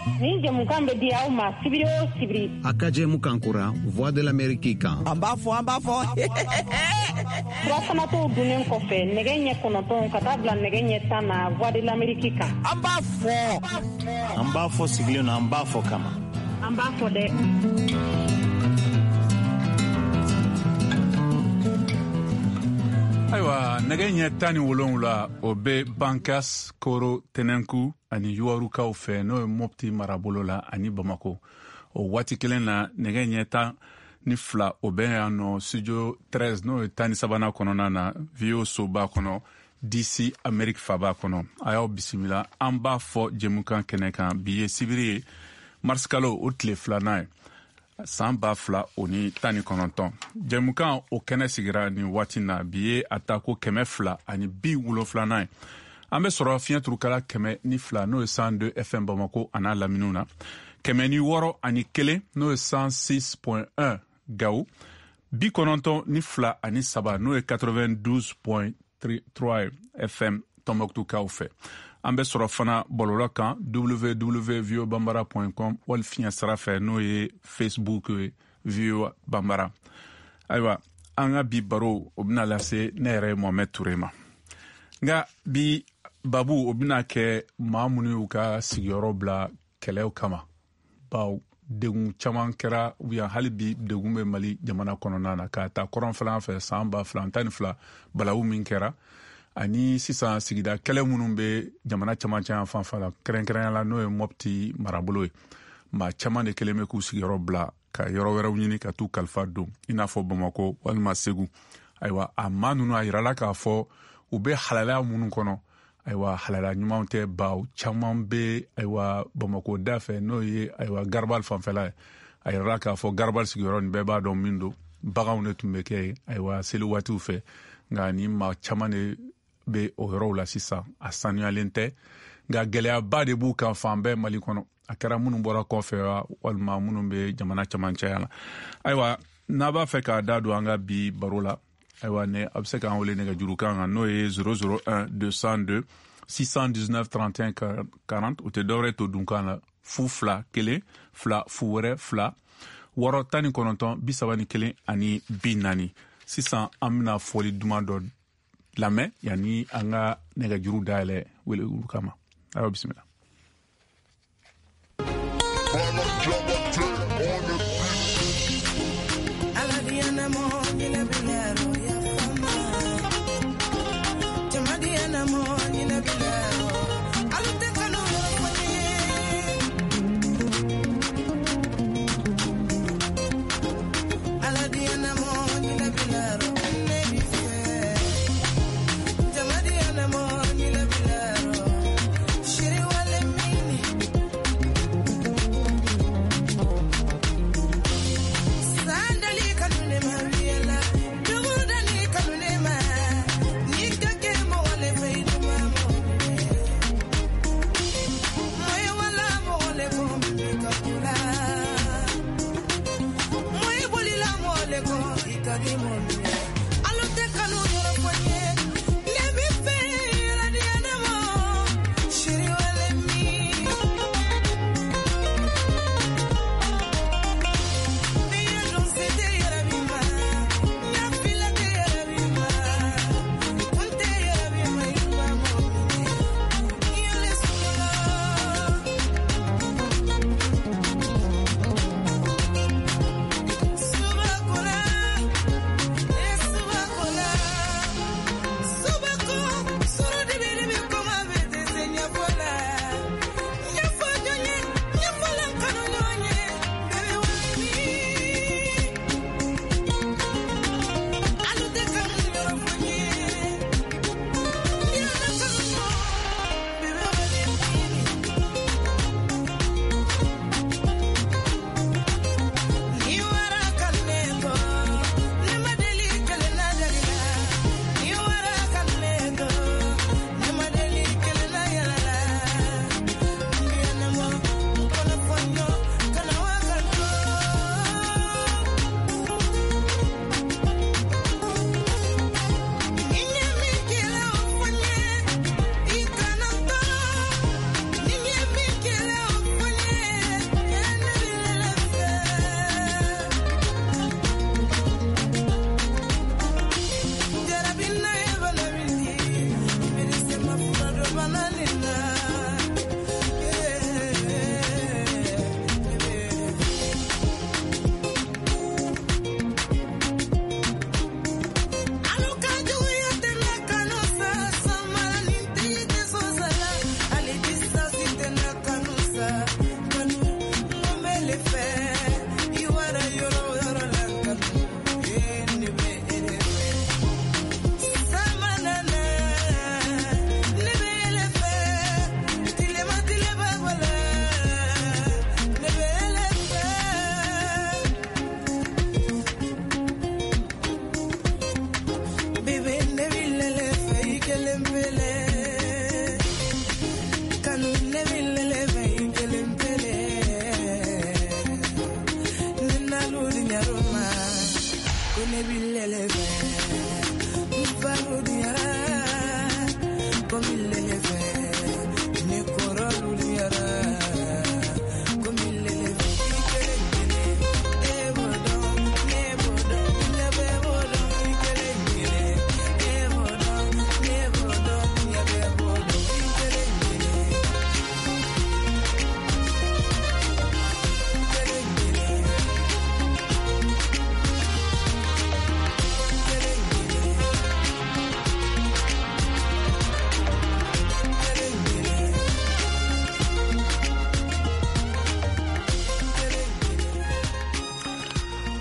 Ni jamukan be di aw ma sibiri o sibiri. Akaje mukankura Voix de l'Amérique kan. An b'a fɔ. Furafana to dunnen kɔfɛ nɛgɛ ɲɛ 9 ka taa bila nɛgɛ ɲɛ 10 na Voix de l'Amérique kan. An b'a fɔ sigilen na an b'a fɔ kama. An b'a fɔ dɛ. Ayiwa nɛgɛ ɲɛ 17 o bɛ Bankas, Koro, Tɛnɛnku ani Yuwarukaw fɛ n'o ye Mopti marabolo la ani Bamako. O waati kelen na nɛgɛ ɲɛ 12 o bɛ yan nɔ studio 13 n'o ye 13nan kɔnɔna na VO soba kɔnɔ DC Amérique faba kɔnɔ. A y'aw bisimila an b'a fɔ jɛmukan kɛnɛ kan bi ye sibiri ye mars kalo o tile 2nan ye. San 2019 jɛmukan o kɛnɛ sigira ni waati na bi ye a ta ko 272 ye. An bɛ sɔrɔ fiɲɛ turukala 102 n'o ye 102 FM Bamako an'a laminiw na 106.1 n'o ye 106.1 Gawo 92 ani 3 n'o ye 92.3 FM Tombouctou fɛ. An bɛ sɔrɔ fana bɔlɔlɔ kan www.voabambara.com wali fiɲɛ sira fɛ n'o ye Facebook VOA Bambara. Ayiwa an ka bi baro o bɛna lase ne yɛrɛ Mohamed Touré ma. Nka bi babu o bɛna kɛ maa minnu y'u ka sigiyɔrɔ bila kɛlɛw kama. Baw degun caman kɛra ubiyan hali bi degun bɛ Mali jamana kɔnɔna na ka taa kɔrɔnfɛlan fɛ san 2012 balawu min kɛra. Ani sisan sigida kɛlɛ minnu bɛ jamana caman fanfɛ la kɛrɛnkɛrɛnya la n'o ye Mopti marabolo ye. Maa caman de kelen bɛ k'u sigiyɔrɔ bila ka yɔrɔ wɛrɛw ɲini ka t'u kalifa don i n'a fɔ Bamako walima Segu. Ayiwa a maa ninnu a yirala k'a fɔ u bɛ halalaya minnu kɔnɔ. Ayiwa halala ɲumanw tɛ baw caman bɛ ayiwa Bamako da fɛ n'o ye ayiwa Garabali fanfɛla ye. A yirala k'a fɔ Garabali sigiyɔrɔ nin bɛɛ b'a dɔn min don. Baganw de tun bɛ kɛ yen ayiwa seli waatiw fɛ nka ni maa caman de bɛ o yɔrɔw la sisan a sanuyalen tɛ nka gɛlɛyaba de b'u kan fan bɛɛ Mali kɔnɔ a kɛra minnu bɔra kɔfɛ walima minnu bɛ jamana camancɛya la. Ayiwa n'a b'a fɛ k'a da don an ka bi baro la ayiwa ne a bɛ se k'an wele nɛgɛjurukan kan n'o ye 001 202 619 31 40 o tɛ dɔwɛrɛ to dunkan la 2 1 2 0 2 6 19 31 ani 40. Sisan an bɛna fɔli duman dɔ lamɛn yanni an ka nɛgɛjuru dayɛlɛ wele olu kama. Ayiwa bisimila. Sandali kanune Maria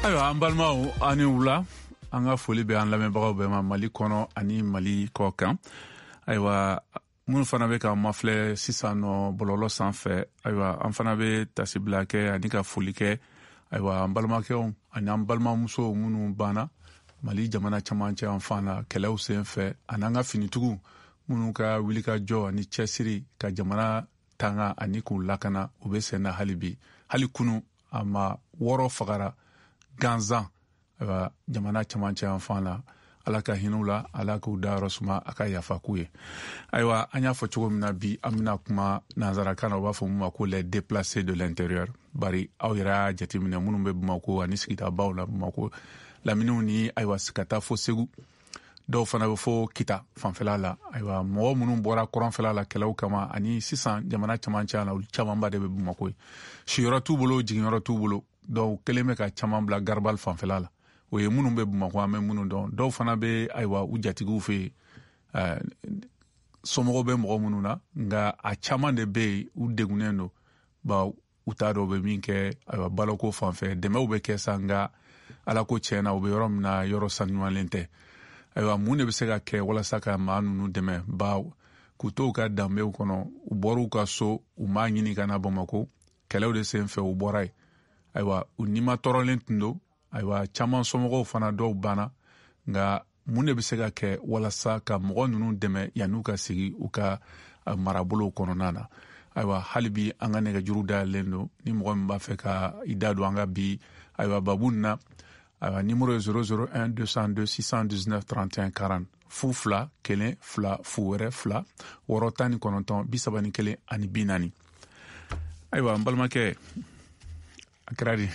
ayiwa an balimaw ani wula an ka foli bɛ an lamɛnbagaw bɛɛ ma Mali kɔnɔ ani Mali kɔ kan. Ayiwa minnu fana bɛ ka mafilɛ sisan nɔ bɔlɔlɔ sanfɛ, ayiwa an fana bɛ tasibila kɛ ani ka foli kɛ ayiwa an balimakɛw ani an balimamusow minnu banna Mali jamana camancɛ an fan na kɛlɛw sen fɛ ani an ka finitigiw minnu ka wulikajɔ ani cɛsiri ka jamana tanga ani k'u lakana u bɛ sen na hali bi. Hali kunu a ma 6 fagara ganzan jamana camancɛ an fan na. Ala ka hinɛw la, ala k'u dayɔrɔ suma, a ka yafa k'u ye. Ayiwa an y'a fɔ cogo min na bi an bɛna kuma nanzarakan na u b'a fɔ mun ma ko les déplacés de l'intérieur. Bari aw yɛrɛ y'a jateminɛ minnu bɛ Bamako ani sigidabaw la Bamako laminiw ni ayiwa ka taa fo Segu, dɔw fana bɛ fɔ Kita fanfɛla la. Ayiwa mɔgɔ minnu bɔra kɔrɔnfɛla la kɛlɛw kama ani sisan jamana camancɛ la olu camanba de bɛ Bamako ye. Siyɔrɔ t'u bolo, jiginyɔrɔ t'u bolo, dɔw kelen bɛ ka caman bila Garibali fanfɛla la. O ye minnu bɛ Bamako an bɛ minnu dɔn. Dɔw fana bɛ ayiwa u jatigiw fɛ somɔgɔw bɛ mɔgɔ minnu na nka a caman de bɛ yen u degunnen don ba u t'a dɔn u bɛ min kɛ ayiwa baloko fanfɛ dɛmɛw bɛ kɛ sa nka ala ko tiɲɛna u bɛ yɔrɔ min na yɔrɔ sanuyalen tɛ. Ayiwa mun de bɛ se ka kɛ walasa ka maa ninnu dɛmɛ ba k'u to u ka danbew kɔnɔ u bɔra u ka so u m'a ɲini ka na Bamako kɛlɛw de sen fɛ u bɔra yen. Ayiwa u nima tɔɔrɔlen tun don. Ayiwa caman somɔgɔw fana dɔw banna nka mun de bɛ se ka kɛ walasa ka mɔgɔ ninnu dɛmɛ yan'u ka sigi u ka marabolow kɔnɔna na. Ayiwa hali bi an ka nɛgɛjuru dayɛlɛlen don ni mɔgɔ min b'a fɛ ka i da don an ka bi ayiwa babu nin na. Ayiwa numéro ye 001 202 619 31 40 02 1 2 0 2 619 31 ani 40. Ayiwa an balimakɛ a kɛra di.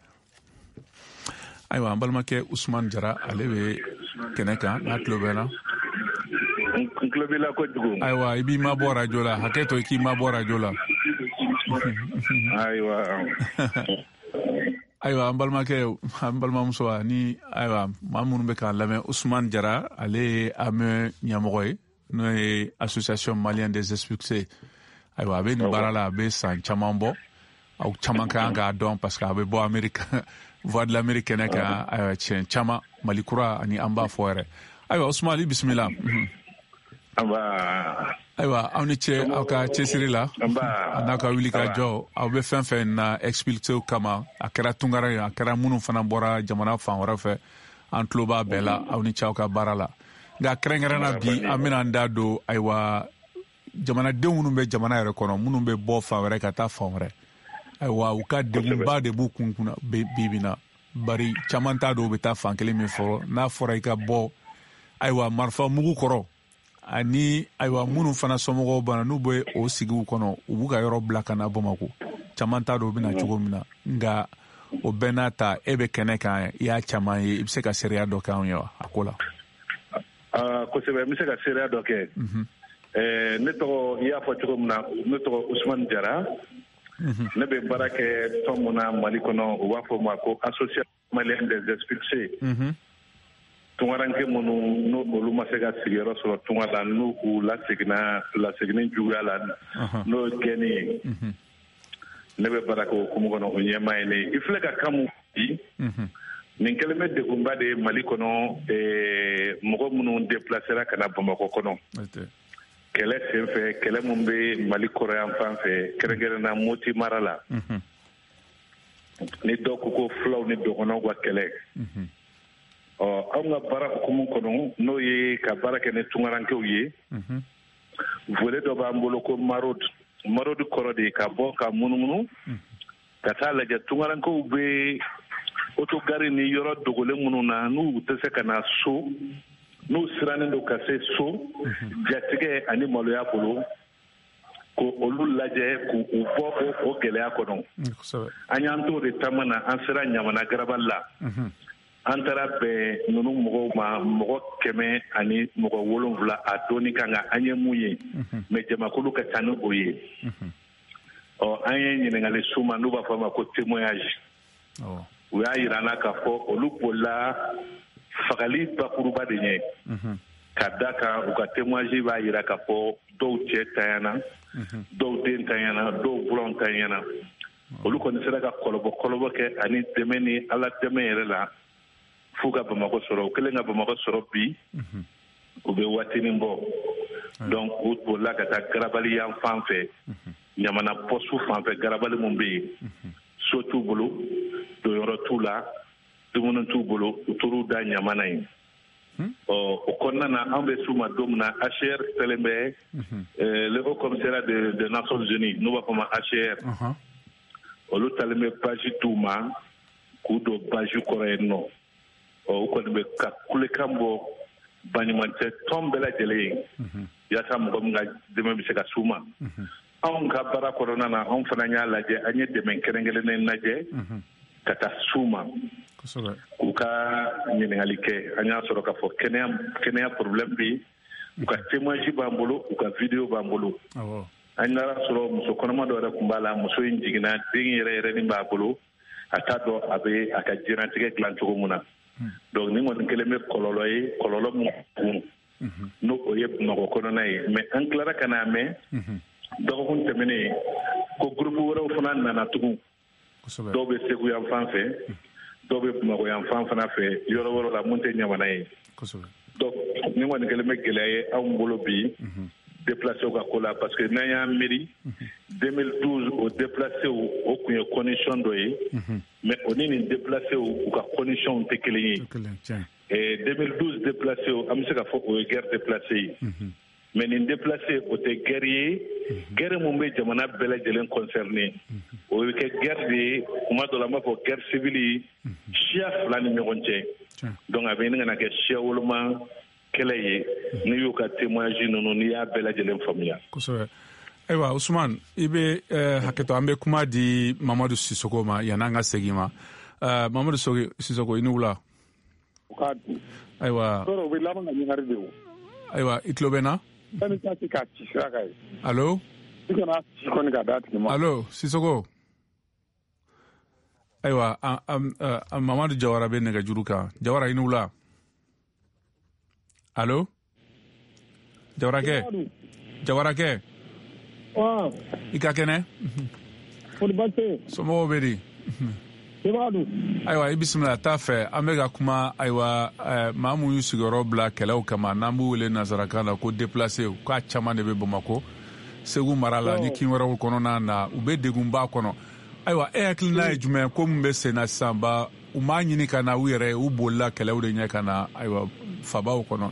Ayiwa an balimakɛ Usman Jara ale bɛ kɛnɛ kan n'a tulo bɛ na. Tulo b'i la kojugu. Ayiwa i b'i mabɔ radio la, hakɛ to i k'i mabɔ radio la. Ayiwa. Ayiwa an balimakɛ an balimamuso ani ayiwa maa minnu bɛ k'an lamɛn Usman Jara ale ye AME ɲɛmɔgɔ ye n'o ye Association Malienne des Expulsés. Ayiwa a bɛ nin baara la a bɛ san caman bɔ. Aw caman kan k'a dɔn parce que a bɛ bɔ Amérique Voix de l'Amérique kɛnɛ kan tiɲɛ caman Mali kura ani an b'a fɔ yɛrɛ. Ayiwa Usman ali bisimila. Ayiwa aw ni cɛ aw ka cɛsiri la a n'a ka wuli ka jɔ aw bɛ fɛn fɛn na expulsé kama a kɛra Tunkara ye a kɛra minnu fana bɔra jamana fan wɛrɛ fɛ an tulo b'a bɛɛ la aw ni cɛ aw ka baara la nka kɛrɛnkɛrɛnna bi an bɛna an da don ayiwa jamanadenw minnu bɛ jamana yɛrɛ kɔnɔ minnu bɛ bɔ fan wɛrɛ ka taa fan wɛrɛ. Ayiwa u ka degunba de b'u kun kunna bi na bari caman t'a dɔw bɛ taa fan kelen min fɔlɔ n'a fɔra i ka bɔ ayiwa marifa mugu kɔrɔ ani ayiwa minnu fana somɔgɔw banna n'u bɛ o sigiw kɔnɔ u b'u ka yɔrɔ bila ka na Bamako caman t'a dɔw bɛ na cogo min na nka o bɛɛ n'a ta e bɛ kɛnɛ kan i y'a caman ye i bɛ se ka seereya dɔ kɛ anw ye wa a ko la. Kosɛbɛ n bɛ se ka seereya dɔ kɛ ne tɔgɔ i y'a fɔ cogo min na ne tɔgɔ Usman Jara. Ne bɛ baara kɛ tɔn mun na Mali kɔnɔ u b'a fɔ ma ko Association Malienne des Expulsés. Tungaranke minnu n'o olu ma se ka sigiyɔrɔ sɔrɔ tunga la n'u u laseginni juguya la n'o ye gɛnni ye. Ne bɛ baara kɛ o hukumu kɔnɔ o ɲɛmaa ye ne i filɛ ka kan mun di nin kɛlen bɛ degunba de ye Mali kɔnɔ mɔgɔ minnu déplacera ka na Bamako kɔnɔ. Kɛlɛ sen fɛ kɛlɛ mun bɛ Mali kɔrɔ yan fan fɛ kɛrɛnkɛrɛnna Moti mara la ni dɔw ko ko fulaw ni dɔgɔnɔw ka kɛlɛ anw ka baara hukumu kɔnɔ n'o ye ka baara kɛ ni tungarankew ye volet dɔ b'an bolo ko maraude kɔrɔ de ka bɔ ka munumunu ka taa lajɛ tungarankew bɛ autogare ni yɔrɔ dogolen minnu na n'u tɛ se ka na so n'u sirannen don ka se so jatigɛ ani maloya bolo ko olu lajɛ k'u bɔ o gɛlɛya kɔnɔ an y'an t'o de taama na an sera Ɲamana Garabali la an taara bɛn ninnu mɔgɔw ma mɔgɔ 100 ani mɔgɔ 7 a dɔɔni kan kan an ye mun ye mais jamakulu ka ca ni o ye an ye ɲininkali s'u ma n'u b'a fɔ a ma ko témoignage u y'a yira an na k'a fɔ olu bolila fagali bakuruba de ɲɛ ka da kan u ka témoignage b'a yira k'a fɔ dɔw cɛ tanyana dɔw den tanyana dɔw buranw tanyana olu kɔni sera ka kɔlɔbɔ kɛ ani dɛmɛ ni ala dɛmɛ yɛrɛ la f'u ka Bamakɔ sɔrɔ u kɛlen ka Bamakɔ sɔrɔ bi u bɛ waatinin bɔ donc u bolila ka taa Garabali yan fan fɛ Ɲamana poste fan fɛ Garabali mun bɛ yen so t'u bolo doyɔrɔ t'u la dumuni t'u bolo u tor'u da Ɲamana yen o kɔnɔna na an bɛ s'u ma don min na HCR sɛbɛn bɛ le Haut Commissariat des Nations Unies n'u b'a fɔ ma HCR olu talen bɛ page t'u ma k'u don page kɔrɔ yen nɔ u kɔni bɛ ka kulekan bɔ baɲumancɛ tɔn bɛɛ lajɛlen ye yaasa mɔgɔ min ka dɛmɛ bɛ se ka s'u ma anw ka baara kɔnɔna na anw fana y'a lajɛ an ye dɛmɛ kɛrɛnkɛrɛnnen lajɛ ka taa s'u ma k'u ka ɲininkali kɛ an y'a sɔrɔ k'a fɔ kɛnɛya problème bɛ yen u ka témoignage b'an bolo u ka vidéo b'an bolo an y'a sɔrɔ muso kɔnɔma dɔ yɛrɛ tun b'a la muso in jiginna den yɛrɛ nin b'a bolo a t'a dɔn a bɛ a ka diɲɛnatigɛ dilan cogo min na donc nin kɔni kelen bɛ kɔlɔlɔ ye kɔlɔlɔ mun kun n'o o ye Bamakɔ kɔnɔna ye mais an tilara ka n'a mɛn dɔgɔkun tɛmɛnen ko groupe wɛrɛw fana nana tugun dɔw bɛ Segu yan fan fɛ dɔw bɛ Bamakɔ yan fan fana fɛ yɔrɔ wɛrɛ la mun tɛ Ɲamana ye donc nin kɔni kelen bɛ gɛlɛya ye anw bolo bi déplacé ka ko la parce que n'an y'a miiri 2012 o déplacé o kun ye condition dɔ ye mais o ni nin déplacé u ka condition tɛ kelen ye 2012 déplacé an bɛ se ka fɔ o ye guerre déplacé ye mais nin déplacé o tɛ guerre ye guerre mun bɛ jamana bɛɛ lajɛlen concerné o bɛ kɛ guerre de ye kuma dɔ la an b'a fɔ guerre civile siya fila ni ɲɔgɔn cɛ donc a bɛ ɲini ka na kɛ siya woloma kɛlɛ ye n'i y'u ka témoignage ninnu n'i y'a bɛɛ lajɛlen faamuya. Kosɛbɛ. Ayiwa Usman i bɛ hakɛto an bɛ kuma di Mamadu Sisoko ma yan'an ka segin ma Mamadu Sisoko i ni wula. Ayiwa. Ayiwa i tulo bɛ n na. Allo. Allo Sisoko. Ayiwa Mamadu Jawara bɛ nɛgɛjuru kan Jawara i ni wula. Allo Jawarakɛ i ka kɛnɛ somɔgɔw bɛ di ayiwa i bisimila t'a fɛ an bɛ ka kuma ayiwa maa mun y'u sigiyɔrɔ bila kɛlɛw kama n'an b'u wele nanzarakan na ko déplacé k'a caman de bɛ Bamakɔ Segu mara la ni kin wɛrɛw kɔnɔna na u bɛ degunba kɔnɔ ayiwa e hakilina ye jumɛn ko mun bɛ sen na sisan ba u m'a ɲini ka na u yɛrɛ u bolila kɛlɛw de ɲɛ ka na ayiwa fabaw kɔnɔ.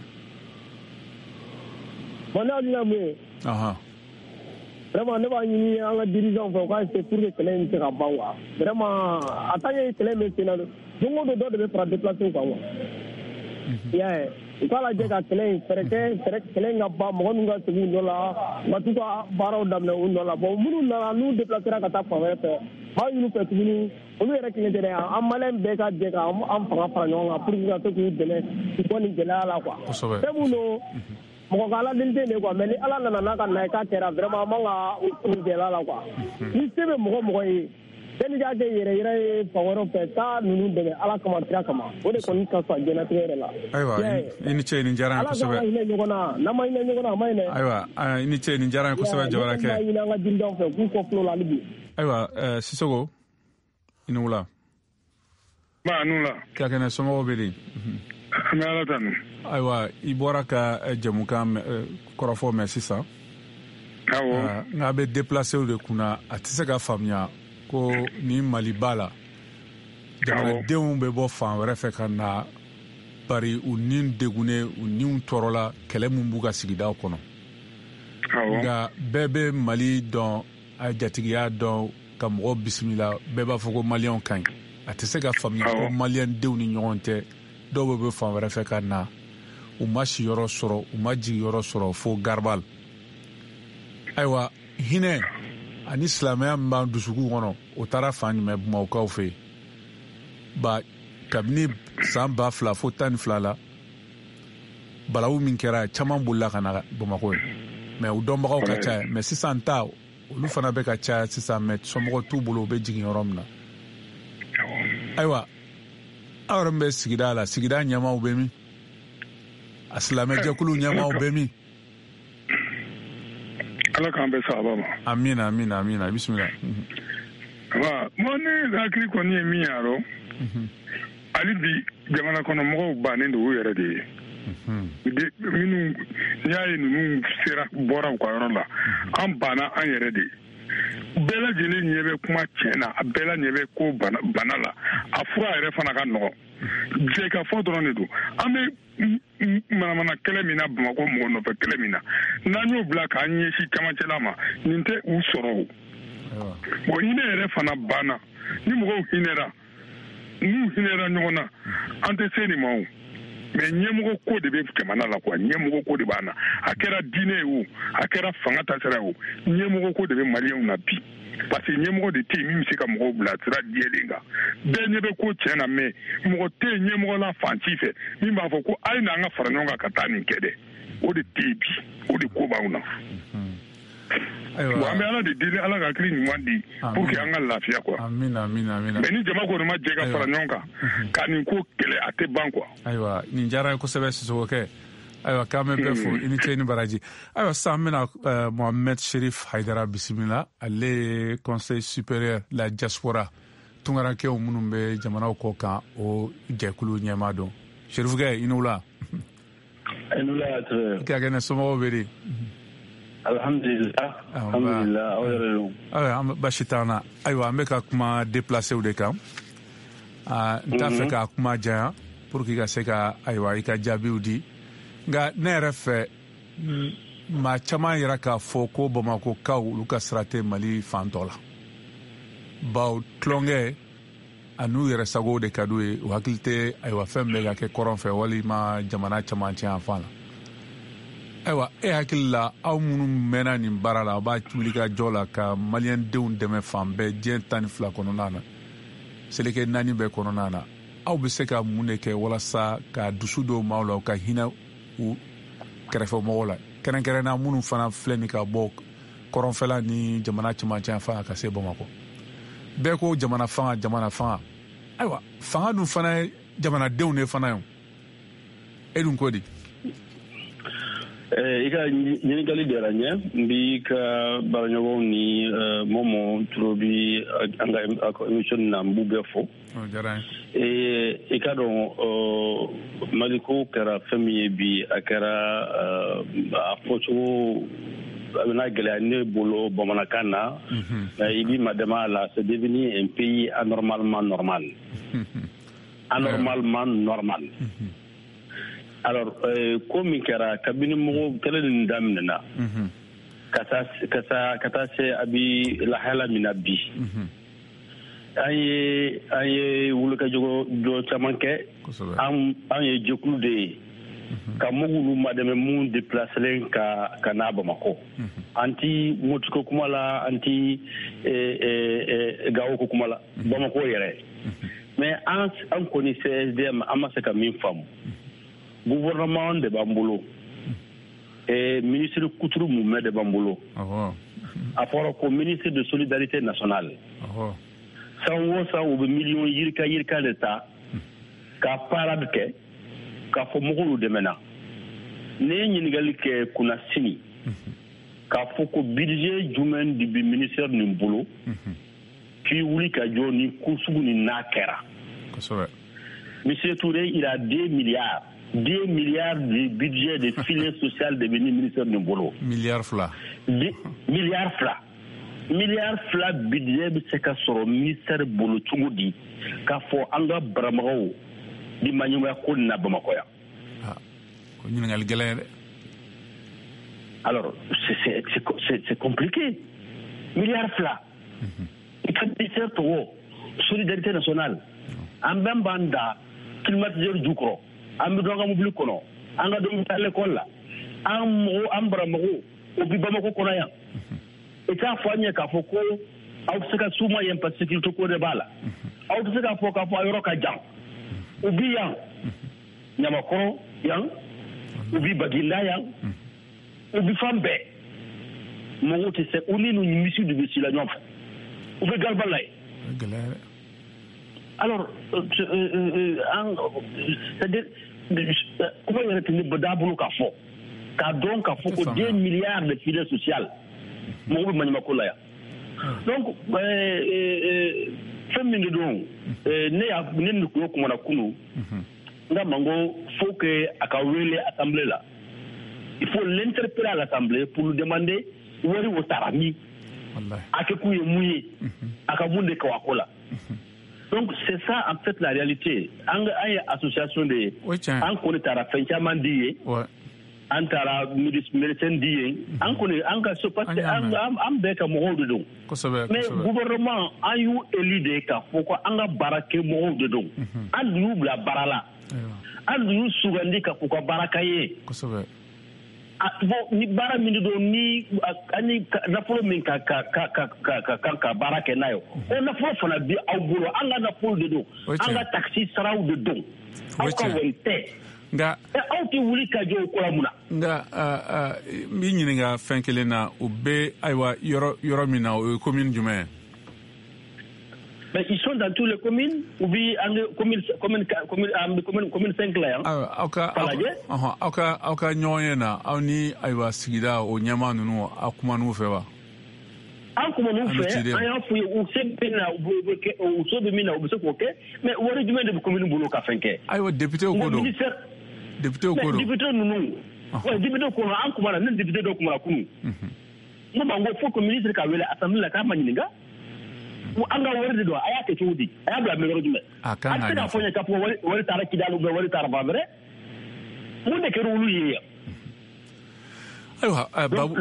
Vraiment ne b'a ɲini an ka dirigeant fɛ u ka essayer pour que kɛlɛ in se ka ban quoi vraiment en tant que kɛlɛ bɛ sen na don o don dɔ de bɛ fara déplacé kan quoi i y'a ye u k'a lajɛ ka kɛlɛ in fɛrɛ kɛlɛ in ka ban mɔgɔ minnu ka segin u nɔ la u ka t'u ka baaraw daminɛ u nɔ la bon minnu nana n'u déplacera ka taa fan wɛrɛ fɛ b'a ɲini u fɛ tuguni olu yɛrɛ kelen tɛ dɛ an maliyɛn bɛɛ ka jɛ ka an fanga fara ɲɔgɔn kan pour que ka se k'u dɛmɛ u bɔ nin gɛlɛya la quoi fɛn mun don mɔgɔ ka ala deli tɛ nin quoi mais ni ala nana n'a ka na ye k'a kɛra vraiment an man ka nin gɛlɛya la quoi ni se bɛ mɔgɔ ye bɛɛ k'a kɛ yɛrɛ ye fan wɛrɛw fɛ taa ninnu dɛmɛ ala kama kira kama o de kɔni ka fisa diɲɛlatigɛ yɛrɛ la. Ayiwa i ni ce nin diyara n ye kosɛbɛ. ala ka hinɛ ɲɔgɔn na n'an ma hinɛ ɲɔgɔn na a ma ɲinɛ. Ayiwa i ni ce nin diyara n ye kosɛbɛ Jabarakɛ. ne ɲini an ka dirigeant fɛ k'u kɔ filo la hali bi. Ayiwa Sisoko i ni wula. Ba nu la. K'a kɛnɛ somɔgɔw bɛ di. An bɛ ala tanu. Ayiwa i bɔra ka jamukan kɔrɔfɔ mɛn sisan. Awɔ. Nka a bɛ déplacé de kunna a tɛ se ka faamuya ko ni Mali b'a la jamanadenw bɛ bɔ fan wɛrɛ fɛ ka na bari u ni degunnen u niw tɔɔrɔla kɛlɛ min b'u ka sigidaw kɔnɔ nka bɛɛ bɛ Mali dɔn a jatigiya dɔn ka mɔgɔw bisimila bɛɛ b'a fɔ ko maliyɛnw ka ɲi a tɛ se ka faamuya ko maliyɛndenw ni ɲɔgɔn tɛ dɔw bɛ fan wɛrɛ fɛ ka na u ma siyɔrɔ sɔrɔ u ma jigiyɔrɔ sɔrɔ fo Garabali ayiwa hinɛ ani silamɛya min b'an dusukun kɔnɔ o taara fan jumɛn Bamakɔkaw fɛ yen ba kabini san 2000 fo 12 la balawu min kɛra caman bolila ka na Bamakɔ ye mais u dɔnbagaw ka ca mais sisan ta olu fana bɛ ka caya sisan mais somɔgɔw t'u bolo u bɛ jigin yɔrɔ min na ayiwa aw yɛrɛ min bɛ sigida la sigida ɲɛmaaw bɛ min a silamɛjɛkulu ɲɛmaaw bɛ min. Ala k'an bɛ sababa ma. Amina bisimila. wa mo ne hakili kɔni ye min yaro ali bi jamana kɔnɔ mɔgɔw bannen don u yɛrɛ de ye minnu n'i y'a ye ninnu sera bɔra u ka yɔrɔ la an banna an yɛrɛ de bɛɛ lajɛlen ɲɛ bɛ kuma tiɲɛ na a bɛɛ ɲɛ bɛ ko bana la a fura yɛrɛ fana ka nɔgɔ jɛ ka fɔ dɔrɔn de don an bɛ manamana kɛlɛ min na Bamakɔ mɔgɔ nɔfɛ kɛlɛ min na n'an y'o bila k'an ɲɛsin camancɛla ma nin tɛ u sɔrɔ o bon hinɛ yɛrɛ fana banna ni mɔgɔw hinɛra n'u hinɛra ɲɔgɔn na an tɛ se nin ma o mais ɲɛmɔgɔ ko de bɛ jamana la quoi ɲɛmɔgɔ ko de b'an na a kɛra diinɛ ye o a kɛra fanga tasira ye o ɲɛmɔgɔ ko de bɛ maliyɛnw na bi parce que ɲɛmɔgɔ de tɛ yen min bɛ se ka mɔgɔw bila sira jɛlen kan bɛɛ ɲɛ bɛ ko tiɲɛ na mais mɔgɔ tɛ yen ɲɛmɔgɔ la fan ci fɛ min b'a fɔ ko a ye n'an ka fara ɲɔgɔn kan ka taa nin kɛ dɛ o de tɛ yen bi o de ko b'anw na. Bon an bɛ ala de deli ala ka hakili ɲuman di pour que an ka lafiya quoi. Amina. Mais ni jama kɔni ma jɛ ka fara ɲɔgɔn kan ka nin ko kɛlɛ a tɛ ban quoi. Ayiwa nin diyara n ye kosɛbɛ Sisoko kɛ. Ayiwa k'an bɛ bɛɛ fo i ni ce i ni baraji. Ayiwa sisan an bɛna Mohamed Cherif Haidara bisimila ale ye conseil supérieur la diaspora tungarakɛw minnu bɛ jamanaw kɔ kan o jɛkulu ɲɛmaa dɔn. Cherifukɛ i n'u la. I n'u la très. I ka kɛnɛ somɔgɔw bɛ di. Alhamdulillah aw yɛrɛ don. An basi t'an na ayiwa an bɛ ka kuma déplacéw de kan n t'a fɛ ka kuma janya pour que ka se ka ayiwa i ka jaabiw di nka ne yɛrɛ fɛ maa caman yɛrɛ k'a fɔ ko Bamakokaw olu ka sira tɛ Mali fan tɔ la bawo tulonkɛ a n'u yɛrɛ sagow de ka d'u ye u hakili tɛ ayiwa fɛn bɛ ka kɛ kɔrɔn fɛ walima jamana camancɛ yan fan la. Ayiwa e hakili la aw minnu mɛnna nin baara la a b'a wuli ka jɔ la ka maliyɛndenw dɛmɛ fan bɛɛ diɲɛ 12 kɔnɔna na seleke 4 bɛɛ kɔnɔna na aw bɛ se ka mun de kɛ walasa ka dusu dɔw maaw la u ka hinɛ u kɛrɛfɛmɔgɔw la kɛrɛnkɛrɛnna minnu fana filɛ nin ka bɔ kɔrɔnfɛla ni jamana camancɛ fanga ka se Bamakɔ bɛɛ ko jamana fanga ayiwa fanga dun fana ye jamanadenw de fana ye e dun ko di. I ka ɲininkali diyara n ye n b'i ka baaraɲɔgɔnw ni Mɔmɔ Turo bi an ka émission na n b'u bɛɛ fo. I ka dɔn Maliko kɛra fɛn min ye bi a kɛra a fɔcogo a bɛna gɛlɛya ne bolo bamanankan na i b'i madama a la c'est devenu un pays anormalement normal. Anormalement normal. Alors, ko min kɛra kabini mɔgɔ kɛlɛ nin daminɛna ka taa se a bi lahala min na bi an ye wulikajɔ dɔ caman kɛ an ye jɛkulu de ye ka mɔgɔw madɛmɛ mun déplacelen ka n'a Bamakɔ an ti Motiko kuma la an ti Gawo ko kuma la Bamakɔ yɛrɛ mais an kɔni CSDM an ma se ka min faamu. Gouvernement de b'an bolo ministre Kuturu Mumɛ de b'an bolo a fɔra ko ministre de solidarité nationale san o san u bɛ miliyɔn yirika de ta ka parade kɛ k'a fɔ mɔgɔw dɛmɛna ne ye ɲininkali kɛ kunna sini k'a fɔ ko budget jumɛn de bɛ ministère nin bolo k'i wuli ka jɔ ni ko sugu nin n'a kɛra. Monsieur Touré il a 2 milliards de budget de filet social devenu ministère de Bolo. Milliard fla budget bɛ se ka sɔrɔ ministère bolo cogo di k'a fɔ an ka baramɔgɔw di maɲumanya ko na Bamakɔ yan. Ko ɲininkali gɛlɛn dɛ. Alors c'est compliqué. Milliard fla. I ka ministère tɔgɔ solidarité nationale an bɛɛ b'an da climatiseur jukɔrɔ. An bɛ dɔn ka mobili kɔnɔ an ka dɔn taa l'école la an baramɔgɔw o bi Bamakɔ kɔnɔ yan i k'a fɔ an ye k'a fɔ ko aw tɛ se ka s'u ma yan parce que sécurité ko de b'a la aw tɛ se k'a fɔ a yɔrɔ ka jan u bi yan Ɲamakɔrɔ yan u bi Baginda yan u bi fan bɛɛ mɔgɔw tɛ se u ni misiw de bɛ si la ɲɔgɔn fɛ u bɛ Garba la yen. Alors, c'est-à-dire, comment il y a une bonne k'a fɔ k'a dɔn k'a fɔ ko 2 milliards de filets social mɔgɔw bɛ maɲumatɔ la yan. Donc fɛn min de don ne ni kulo kumana kunu n ka mango faut que a ka wele assemblée la il faut l'interpeller à l'assemblée pour lui demander wari o tara mi a ke ku ye mun ye a ka mun de ka wako la donc c'est ça en fait la réalité an ye association de an kɔni taara fɛn caman di ye an taara médecin di ye an kɔni an ka so parce que an bɛɛ ka mɔgɔw de don mais gouvernement an y'u élu de k'a fɔ ko an ka baara kɛ mɔgɔw de don an dun y'u bila baara la an dun y'u sugandi ka k'u ka baara kɛ ye bon ni baara min don ni nafolo min ka baara kɛ n'a ye o nafolo fana bi aw bolo an ka nafolo de don an ka taxi saraw de don aw ka wari tɛ nka aw tɛ wuli ka jɔ o ko la mun na. nka n b'i ɲininka fɛn kelen na o bɛ ayiwa yɔrɔ min na o ye commune jumɛn ye. Mais ils sont dans toutes les communes ou bien commune 5 là hein. Aw ka ɲɔgɔn ye na aw ni ayiwa sigida o ɲɛmaa ninnu a kuma n'u fɛ wa. An kuma n'u fɛ an y'a f'u ye u se bɛ na u so bɛ min na u bɛ se k'o kɛ mais wari jumɛn de bɛ commune bolo ka fɛn kɛ. ayiwa député ko don député ko don député ninnu ouais député ko an kuma na ne député dɔ kuma na kunun ne ma n ko fo que ministre ka wele assemblée la k'a ma ɲininka. an ka wari de don a y'a kɛ cogo di a y'a bila yɔrɔ jumɛn a tɛ se k'a fɔ n ye k'a fɔ wari taara Kidali ubiyɛn wari taara fan wɛrɛ mun de kɛra olu ye yan. ayiwa Babu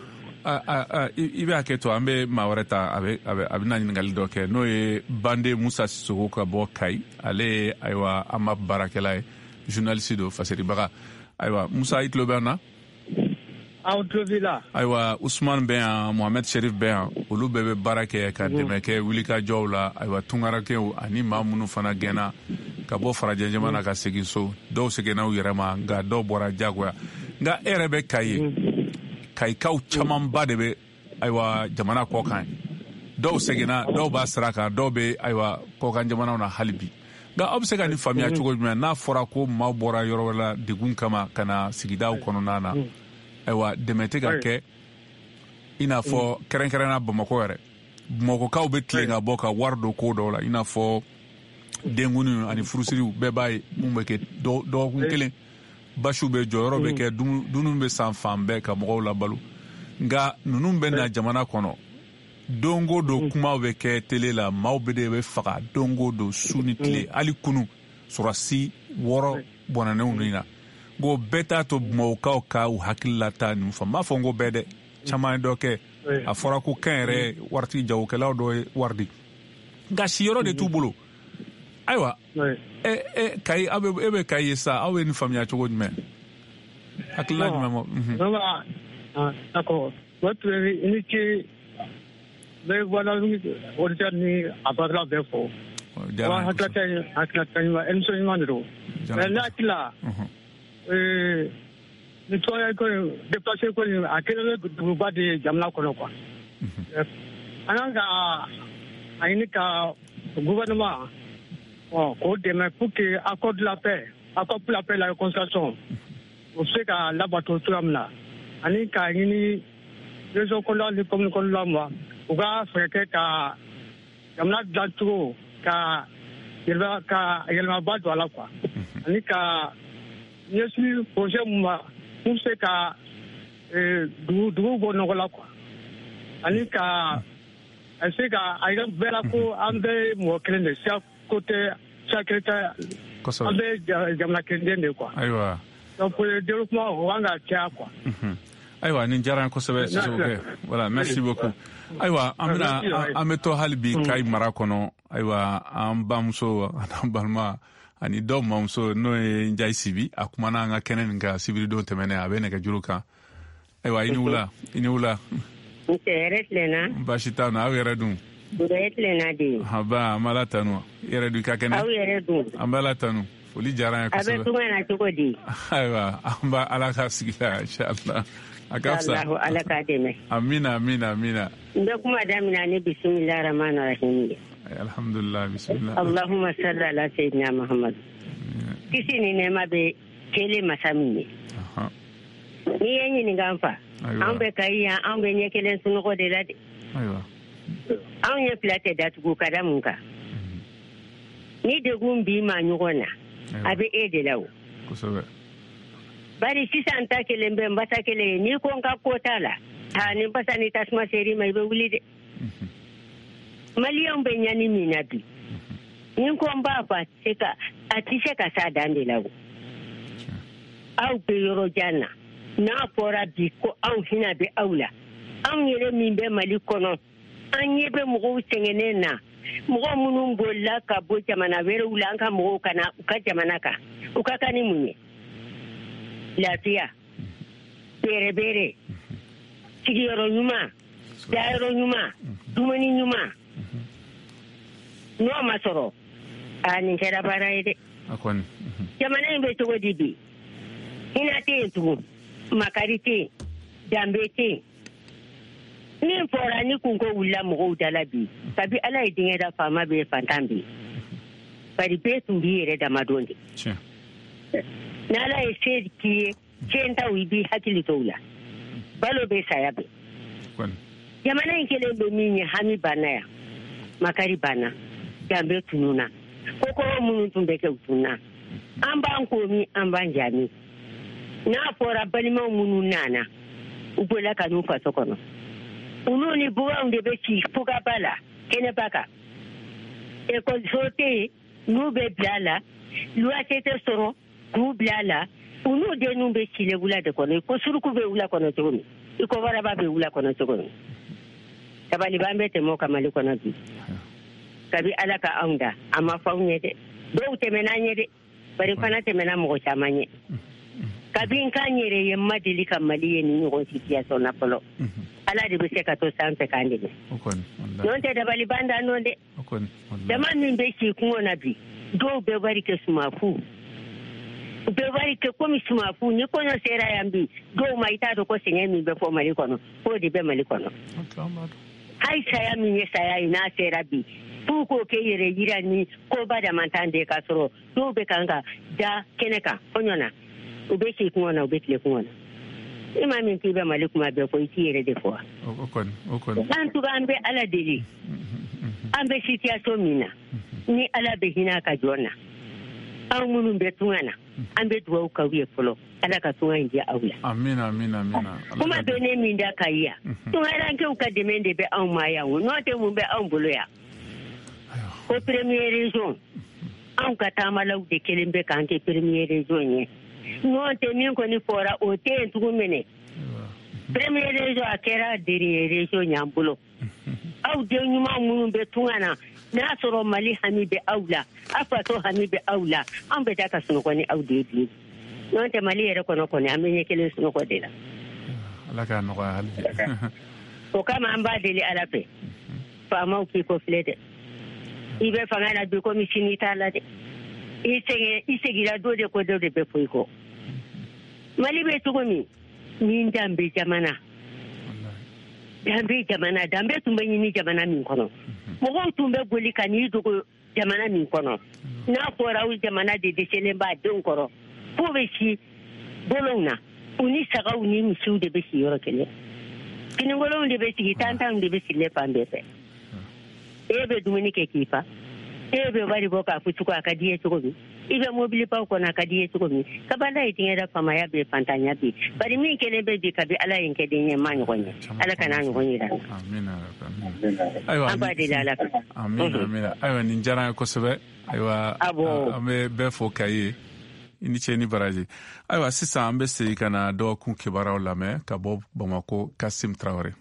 i bɛ hakɛ to an bɛ maa wɛrɛ ta a bɛna ɲininkali dɔ kɛ n'o ye Bande Musa Sisoko ka bɔ Kayi ale ye ayiwa an ma baarakɛla ye journaliste don fasiribaga ayiwa Musa i tulo bɛ an na. aw tulo b'i la. ayiwa Usman bɛ yan Mohamed Sherif bɛ yan olu bɛɛ bɛ baara kɛ ka dɛmɛ kɛ wulikajɔw la ayiwa tungarakɛw ani maa minnu fana gɛnna ka bɔ farajɛ jamana ka segin so dɔw seginna u yɛrɛ ma nka dɔw bɔra jagoya nka e yɛrɛ bɛ Kayi Kayikaw camanba de bɛ ayiwa jamana kɔkan dɔw seginna dɔw b'a sira kan dɔw bɛ ayiwa kɔkan jamanaw na hali bi nka aw bɛ se ka nin faamuya cogo jumɛn n'a fɔra ko maaw bɔra yɔrɔ wɛrɛ la degun kama ka na sigidaw kɔnɔna na ayiwa dɛmɛ tɛ ka kɛ i n'a fɔ kɛrɛnkɛrɛnna Bamakɔ yɛrɛ Bamakɔkaw bɛ tilen ka bɔ ka wari don ko dɔw la i n'a fɔ denkundi ani furusiriw bɛɛ b'a ye mun bɛ kɛ dɔgɔkun kelen basiw bɛ jɔ yɔrɔ bɛ kɛ dumuni bɛ san fan bɛɛ ka mɔgɔw labalo nka ninnu bɛ na jamana kɔnɔ don o don kumaw bɛ kɛ tele la maaw bɛ de bɛ faga don o don su ni tile hali kunu sɔrɔsi 6 bɔnɛnenw ni na ngo bɛɛ t'a to Bamakɔkaw ka u hakili la taa nin fɔ n b'a fɔ ngo bɛɛ dɛ caman ye dɔ kɛ a fɔra ko kɛn yɛrɛ waritigi jagokɛlaw dɔ ye wari di nka siyɔrɔ de t'u bolo ayiwa Kayi e bɛ Kayi ye sa aw ye nin faamuya cogo jumɛn hakilina jumɛn ma. d'accord ni ce bɛ wala auditeur ni a badala bɛɛ fɔ wa hakilata ɲuman émission ɲuman de don mais ne hakili la ni tɔgɔ ko déplacé ko a kɛlen bɛ duguba de ye jamana kɔnɔ quoi an kan ka a ɲini ka gouvernement k'o dɛmɛ pour que accord de la paix accord pour la paix la réconciliation o bɛ se ka labato cogoya min na ani k'a ɲini région kɔnɔna ni commune kɔnɔna ma u ka fɛɛrɛ kɛ ka jamana dilancogo ka yɛlɛmaba don a la quoi ani ka ɲɛsin projet mun ma mun bɛ se ka dugu bɔ nɔgɔ la quoi ani ka essayer ka a yira bɛɛ la ko an bɛɛ ye mɔgɔ kelen de siya ko tɛ siya kelen tɛ an bɛɛ ye jamana kelenden de quoi ayiwa donc pour le développement o kan ka caya quoi. ayiwa nin diyara n kosɛbɛ Sisokɛ voilà merci beaucoup ayiwa an bɛ to hali bi Kayi mara kɔnɔ ayiwa an bamuso an balima ani dɔw mamuso n'o ye Njayi Sibi a kumana an ka kɛnɛ nin kan sibiridon tɛmɛnen a bɛ nɛgɛjuru kan ayiwa i ni wula yɛrɛ tilenna baasi t'aw na aw yɛrɛ dun yɛrɛ tilenna de haba an b'a la tanu i yɛrɛ dun i ka kɛnɛ aw yɛrɛ dun an b'a la tanu foli diyara an ye kosɛbɛ a bɛ tunga na cogo di ayiwa an b'a ala ka sigi la inchallah a ka fisa ala k'a dɛmɛ amina n bɛ kuma daminɛ ni bisimilahi rahmani rahim alhamdulillah bismillah allahumma salli ala sayyidina muhammad kisi ni nɛɛma bɛ kelen masa min ye n'i ye ɲininka an fa an bɛ Kayi yan an bɛ ɲɛ kelen sunɔgɔ de la de anw ye fila tɛ datugu ka da mun kan ni de gumbi ma nyugona abe de lawo bari sisan ta kelembe mbata kele ni ko nka kotala ha ni pasa ni tasma seri mai be wulide maliyan be nyani minabi ni ko mba fa seka atise ka sa dande lawo au be yoro janna na fora bi ko au hina be aula an yere min be mali kono an yebe mugo sengene na mugo munun bolla ka bo jamana were wula an ka mugo kana ka jamana ka ukaka ni munye lafiya bere sigiyoro nyuma dairo nyuma dumani nyuma no masoro ani kera baraide akon jamana imbe to dibi ina te tu makarite dambete ni fora ni kunko wula mo dalabi kabi ala idinga da fama be fantambi bari be tumbi ere da madonde nala ese ki chenta wibi hakili toula balo be sayabe jamana inkele be minye hami banaya makari bana jambe tununa koko munu tumbe ke utuna amba ankomi amba njami na fora balima munu nana ubola kanu fasokono ununi buwa unde be chi fuga bala kene baka e ko sote nube blala lua tete soro nublala unu de numbe chile wula de kono ko suruku be wula kono tomi iko bara ba be wula kono tomi tabali bambe te mo kamali kono di kabi alaka aunda ama fawnye de do temenanye de bari fana temena mo chamanye kabi nkanyere ye madili kamali ye ni ngo sikia sona polo ala de be seka to sampe kandide nonte tabali banda nonde dama min be chi kuona bi do be bari ke sumafu be bari ke komi sumafu ni kono sera yambi do maita to ko singemi be fo mali kono ko di be mali kono ai saya min ye saya ina sera bi puko ke yere yirani ko bada mantande kasoro do be kanga da keneka onyona ube ki kuona ube kile kuona ima min tibe mali kuma be ko yere de fo okon an tu gambe ala deli ambe situation mina ni ala be hina ka jona an munun be tungana an be duwa ka wiye folo ala ka tunga india aula amina kuma be ne min da kaiya tungara ke ka demende be an maya no te mun be an buluya ko premier region an ka tamala de kelembe kan ke premier region ne no te min ko ni fora o te tugumene premier region akera de region nyambulo au de nyuma munun be tungana na soro mali hamibe aula afato hamibe aula an be daka suno ko ni audi bi non te mali ere kono kono amenye kele suno ko dela ala ka no hal ko kama amba deli ala pe fa ma ki ko flete ibe fangana be ko misini tala de isegi la do de ko de be fuiko mali be tugomi ni ndambe jamana dambe tumbe ni jamana min kono mo tumbe goli kani dogo jamana min kono na fora u jamana de desele ba don koro ko be shi bolona uni saga uni misu de be shi yoro kele kini ngolo de be shi tanta de be shi le pambe pe ebe dumini ke kifa ebe bari boka futuko akadiye tugobi ibe mobile pa ko na akadiye tugobi kabala itinga da fama ya be pantanya bi bari min kele be bi kabi ala yin kede nye mani gonye ala kana ngonye da amina aywa amina aywa ninjara ko sebe aywa ame be fo kaye ini cheni baraji aywa sisa ambe se kana do kun kibara wala me ka bob Bamako Kassim Traoré.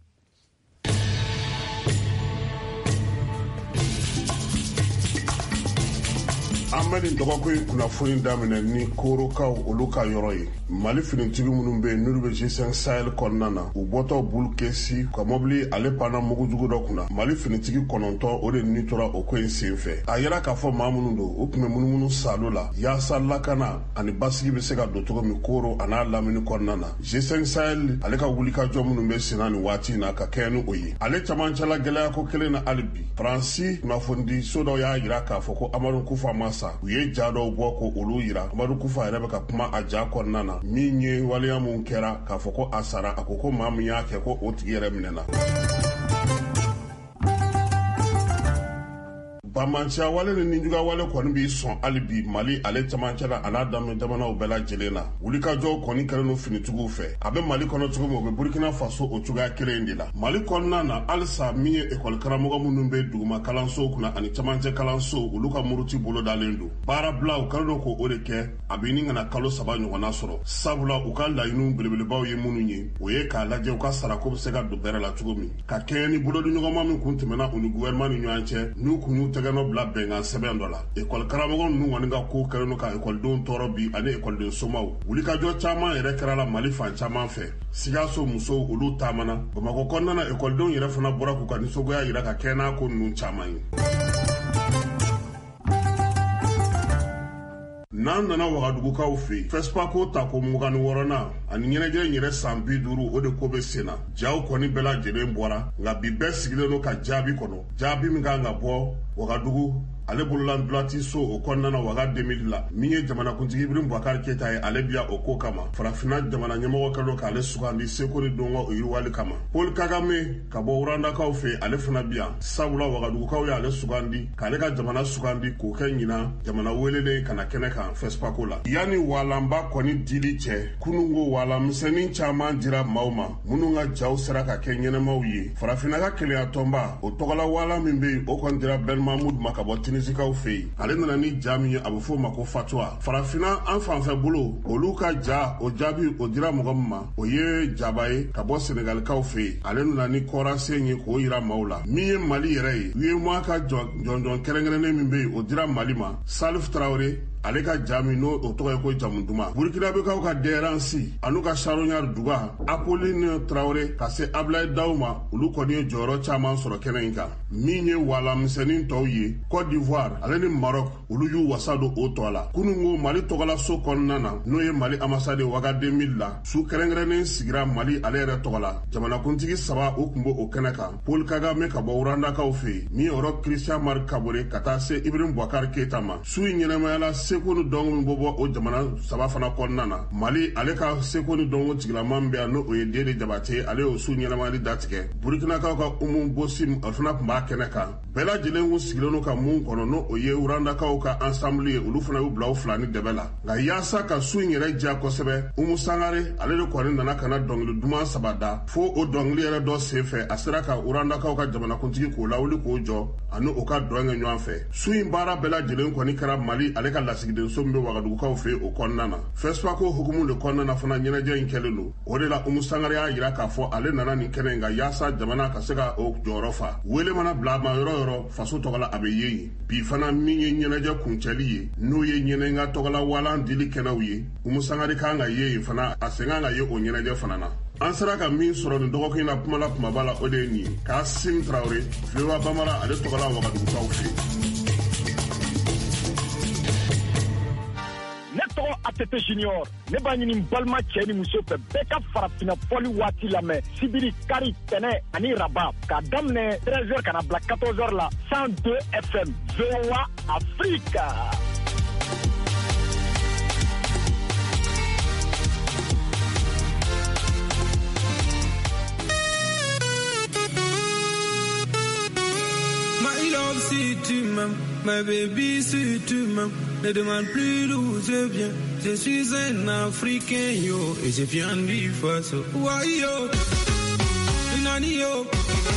an bɛ nin dɔgɔkun in kunnafoni daminɛ ni koorokaw olu ka yɔrɔ ye mali finitigi minnu bɛ yen n'olu bɛ G5 Sahel kɔnɔna na u bɔtɔ bulu kɛsi ka mɔbili ale panna mugujugu dɔ kunna mali finitigi 9 o de ni tora o ko in senfɛ a yɛrɛ k'a fɔ maa minnu don o tun bɛ munumunu salo la yaasa lakana ani basigi bɛ se ka don cogo min kooro a n'a lamini kɔnɔna na G5 Sahel ale ka wulikajɔ minnu bɛ senna nin waati in na ka kɛɲɛ ni o ye ale camancɛla gɛlɛya ko kelen na hali bi Faransi kunnafonidi so dɔ y'a jira k'a fɔ ko Amadu Kufa ma sa u ye ja dɔw bɔ ko olu yira Amadu Kufa yɛrɛ bɛ ka kuma a ja kɔnɔna na min ye waleya mun kɛra k'a fɔ ko a sara a ko maa min y'a kɛ ko o tigi yɛrɛ minɛna Bamancia wale ni ninjuga wale kɔni bi sɔn hali bi Mali ale camancɛ la an'a danbe jamanaw bɛɛ lajɛlen na. Wulikajɔw kɔni kɛlen no finitigiw fɛ. A bɛ Mali kɔnɔ cogo min o bɛ Burkina Faso o cogoya kelen de la. Mali kɔnɔna na halisa min ye école karamɔgɔ minnu bɛ duguma kalansow kunna ani camancɛ kalansow olu ka muruti bolo dalen don. Baara bila u kɛlen do k'o de kɛ a bɛ ni kana kalo 3 ɲɔgɔnna sɔrɔ. Sabula u ka laɲiniw belebelebaw ye minnu ye o ye k'a lajɛ u ka sarako bɛ se ka don bɛrɛ la cogo min. Ka kɛɲɛ ni bolodi ɲɔgɔnma min kun tɛmɛna u ni gouvernement ni ɲɔgɔn cɛ n'u kun y'u tɛgɛ nɔ bila bɛnkan sɛbɛn dɔ la. École karamɔgɔ ninnu kɔni ka ko kɛlen do ka écoledenw tɔɔrɔ bi ani écoleden somaw. Wulikajɔ caman yɛrɛ kɛra la Mali fan caman fɛ. Sikaso musow olu taamana. Bamakɔ kɔnɔna na écoledenw yɛrɛ fana bɔra k'u ka nisɔngoya yira ka kɛ n'a ko ninnu caman ye. N'an nana Wagadugukaw fɛ FESPA ko ta ko 26nan ani ɲɛnajɛ yɛrɛ san 50 o de ko bɛ sen na. Jaw kɔni bɛɛ lajɛlen bɔra nka bi bɛɛ sigilen do ka jaabi kɔnɔ. Jaabi min kan ka bɔ Wagadugu ale bolola ndulati so o kɔnɔna na Waga 2000 la min ye jamanakuntigi Ibrahim Boubacar Keita ye ale biya o ko kama. Farafina jamana ɲɛmɔgɔ kɛlen do k'ale sugandi seko ni dɔngɔ o yiriwali kama. Paul Kagame ka bɔ Wurandakaw fɛ ale fana biya sabula Wagadugukaw ye ale sugandi k'ale ka jamana sugandi k'o kɛ ɲina jamana welelen kana kɛnɛ kan FESPA ko la. Yani walanba kɔni dili cɛ kunungo walanmisɛnnin caman dira maaw ma minnu ka jaw sera ka kɛ ɲɛnɛmaw ye. Farafina ka kelenya tɔnba o tɔgɔla wala min bɛ o kɔni dira Ben Mahmoud ma ka bɔ Tinisikaw fɛ ale nana ni ja min ye a bɛ fɔ o ma ko fatwa. Farafina an fanfɛ bolo olu ka ja o jaabi o dira mɔgɔ min ma o ye Jaba ye ka bɔ Senegalikaw fɛ ale nana ni kɔrɔsen ye k'o yira maaw la min ye Mali yɛrɛ ye UEMOA ka jɔnjɔn kɛrɛnkɛrɛnnen min bɛ yen o dira Mali ma Salif Traoré ale ka jami n'o o tɔgɔ ye ko Jamunduma. Burkinabekaw ka Deransi anu ka Charognard Duga Apolline Traoré ka se Ablaye Daw ma olu kɔni ye jɔyɔrɔ caman sɔrɔ kɛnɛ in kan min ye walamisɛnnin tɔw ye. Côte d'Ivoire ale ni Maroc olu y'u wasa don o tɔ la. Kunungo Mali tɔgɔla so kɔnɔna na n'o ye Mali ambassade Waga 2000 la su kɛrɛnkɛrɛnnen sigira Mali ale yɛrɛ tɔgɔ la. Jamanakuntigi 3 o kun b'o o kɛnɛ kan. Paul Kagame ka bɔ Wurandakaw fɛ min yɔrɔ Christian Marc Kabore ka taa se Ibrahim Boubacar Keita ma. Su in ɲɛnɛmayala seko ni dɔnko min bɔ o jamana 3 fana kɔnɔna na. Mali ale ka seko ni dɔnko tigilaman bɛ yan n'o ye Dede Jabate ale y'o su ɲɛnɛmayali datigɛ. Burkinakaw ka Umu Bosim o fana kun b'a kɛnɛ kan. Bɛɛ lajɛlen kun sigilen no ka mun kɔnɔ n'o o ye Wurandakaw ka ensemble ye olu fana y'u bila u fila ni dɛbɛ la. Nka yaasa ka su in yɛrɛ diya kosɛbɛ Umu Sangare ale de kɔni nana ka na dɔnkili duman 3 da fo o dɔnkili yɛrɛ dɔ senfɛ a sera ka Wurandakaw ka jamanakuntigi k'o lawuli k'o jɔ ani o ka dɔn kɛ ɲɔgɔn fɛ. Su in baara bɛɛ lajɛlen kɔni kɛra Mali ale ka lasigiden so min bɛ Wagadugukaw fɛ o kɔnɔna na. FESPA ko hukumu de kɔnɔna na fana ɲɛnajɛ in kɛlen don. O de la Umu Sangare y'a jira k'a fɔ ale nana nin kɛnɛ in kan yaasa jamana ka se ka o jɔyɔrɔ fa. Wele mana bila a ma yɔrɔ yɔrɔ faso tɔgɔ la a bɛ ye yen. Bi fana min ye ɲɛnajɛ kuncɛli ye n'o ye ɲɛnɛnka tɔgɔla walan dili kɛnɛw ye Umu Sangare kan ka ye yen fana a sen kan ka ye o ɲɛnajɛ fana na. An sera ka min sɔrɔ nin dɔgɔkun na kumala kumaba la o de ye nin ye. Kasim Traoré VOA Bambara ale tɔgɔla Wagadugukaw fɛ. Ne tɔgɔ ATT Junior ne b'a ɲini balima cɛ ni muso fɛ bɛɛ ka farafina fɔli waati lamɛn sibiri kari tɛnɛ ani raba k'a daminɛ 13h kana bila 14h la 102 FM VOA Afrique. Si tu m'aimes, ma baby, si tu m'aimes, ne demande plus d'où je viens. Je suis un Africain, yo, et je viens du Faso. Why, yo, Nani, yo.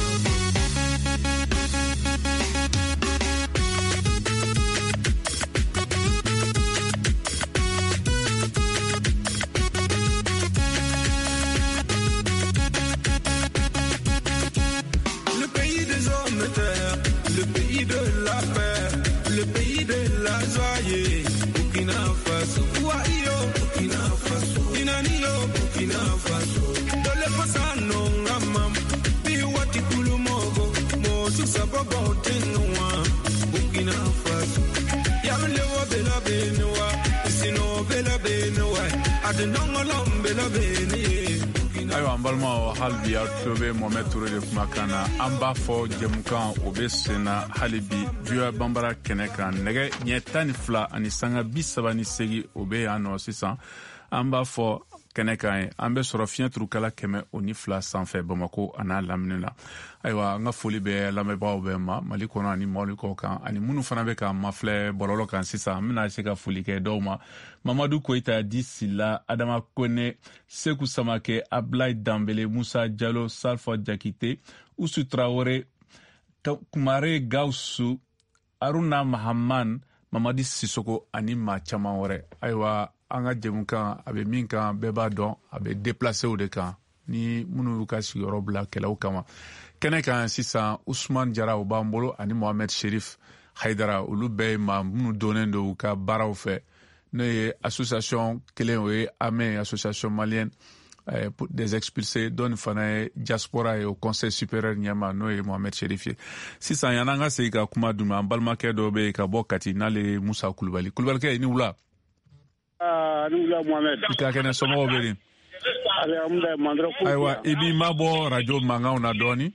Le pays des hommes de terre, le pays de la paix, le pays de la joie, Burkina Faso. Wayo, Burkina Faso. Inanio, Burkina Faso. Dole pasano ngamam, biwati kulumogo, mosu sababu tenwa, Burkina Faso. Yamlewa bela benwa, sino bela benwa, adenongolom bela benye. Ayiwa an balimaw hali bi aw tulo bɛ Mohamed Touré de kumakan na an b'a fɔ jɛmukan o bɛ sen na hali bi VOA Bambara kɛnɛ kan nɛgɛ ɲɛ 12 ani sanga 38 o bɛ yan nɔ sisan an b'a fɔ kɛnɛ kan ye an bɛ sɔrɔ fiɲɛturukala 102 sanfɛ Bamako an'a lamini la. Ayiwa an ka foli bɛ lamɛnbagaw bɛɛ ma Mali kɔnɔ ani Mali kɔ kan ani minnu fana bɛ ka mafilɛ bɔlɔlɔ kan sisan an bɛna se ka foli kɛ dɔw ma. Mamadu Koyita, Di Sila, Adama Kone, Seku Samake, Ablaye Dambele, Musa Diallo, Salfa Jakite, Usu Traore, Kumare Gausu, Aruna Mahaman, Mamadi Sisoko ani maa caman wɛrɛ. Ayiwa an ka jɛmukan a bɛ min kan bɛɛ b'a dɔn a bɛ déplacé o de kan ni minnu y'u ka sigiyɔrɔ bila kɛlɛw kama. Kɛnɛ kan sisan Usman Jara o b'an bolo ani Mohamed Sherif Haidara olu bɛɛ ye maa minnu donnen don u ka baaraw fɛ n'o ye association kelen o ye AME association malienne des expulsés dɔnni fana ye diaspora ye au conseil supérieur ɲɛma n'o ye Mohamed Sherif ye. Sisan yan'an ka segin ka kuma d'u ma an balimakɛ dɔ bɛ yen ka bɔ Kati n'ale ye Musa Kulubali. Kulubalikɛ i ni wula. Ni wula Mohamed. I ka kɛnɛ somɔgɔw bɛ yen. Ayiwa i b'i mabɔ radio mankanw na dɔɔni.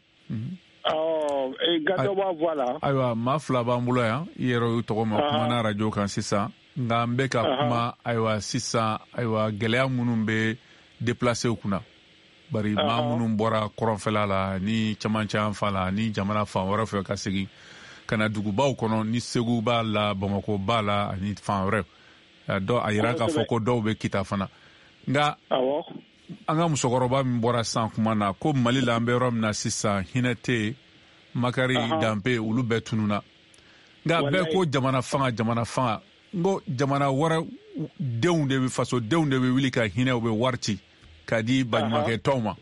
Gado b'a fɔ a la. Ayiwa maa fila b'an bolo yan i yɛrɛ y'u tɔgɔ ma kumana radio kan sisan nka n bɛ ka kuma ayiwa sisan ayiwa gɛlɛya minnu bɛ déplacé u kunna bari maa minnu bɔra kɔrɔnfɛla la ni camancɛ yan fan la ni jamana fan wɛrɛ fɛ ka segin ka na dugubaw kɔnɔ ni Segu b'a la Bamako b'a la ani fan wɛrɛ a yira k'a fɔ ko dɔw bɛ Kita fana nka an ka musokɔrɔba min bɔra sisan kuma na ko Mali la an bɛ yɔrɔ min na sisan hinɛ tɛ yen Makari Danpe olu bɛɛ tununa nka bɛɛ ko jamana fanga n ko jamana wɛrɛ denw de bɛ fasodenw de bɛ wuli ka hinɛ u bɛ wari ci ka di baɲumankɛtɔnw ma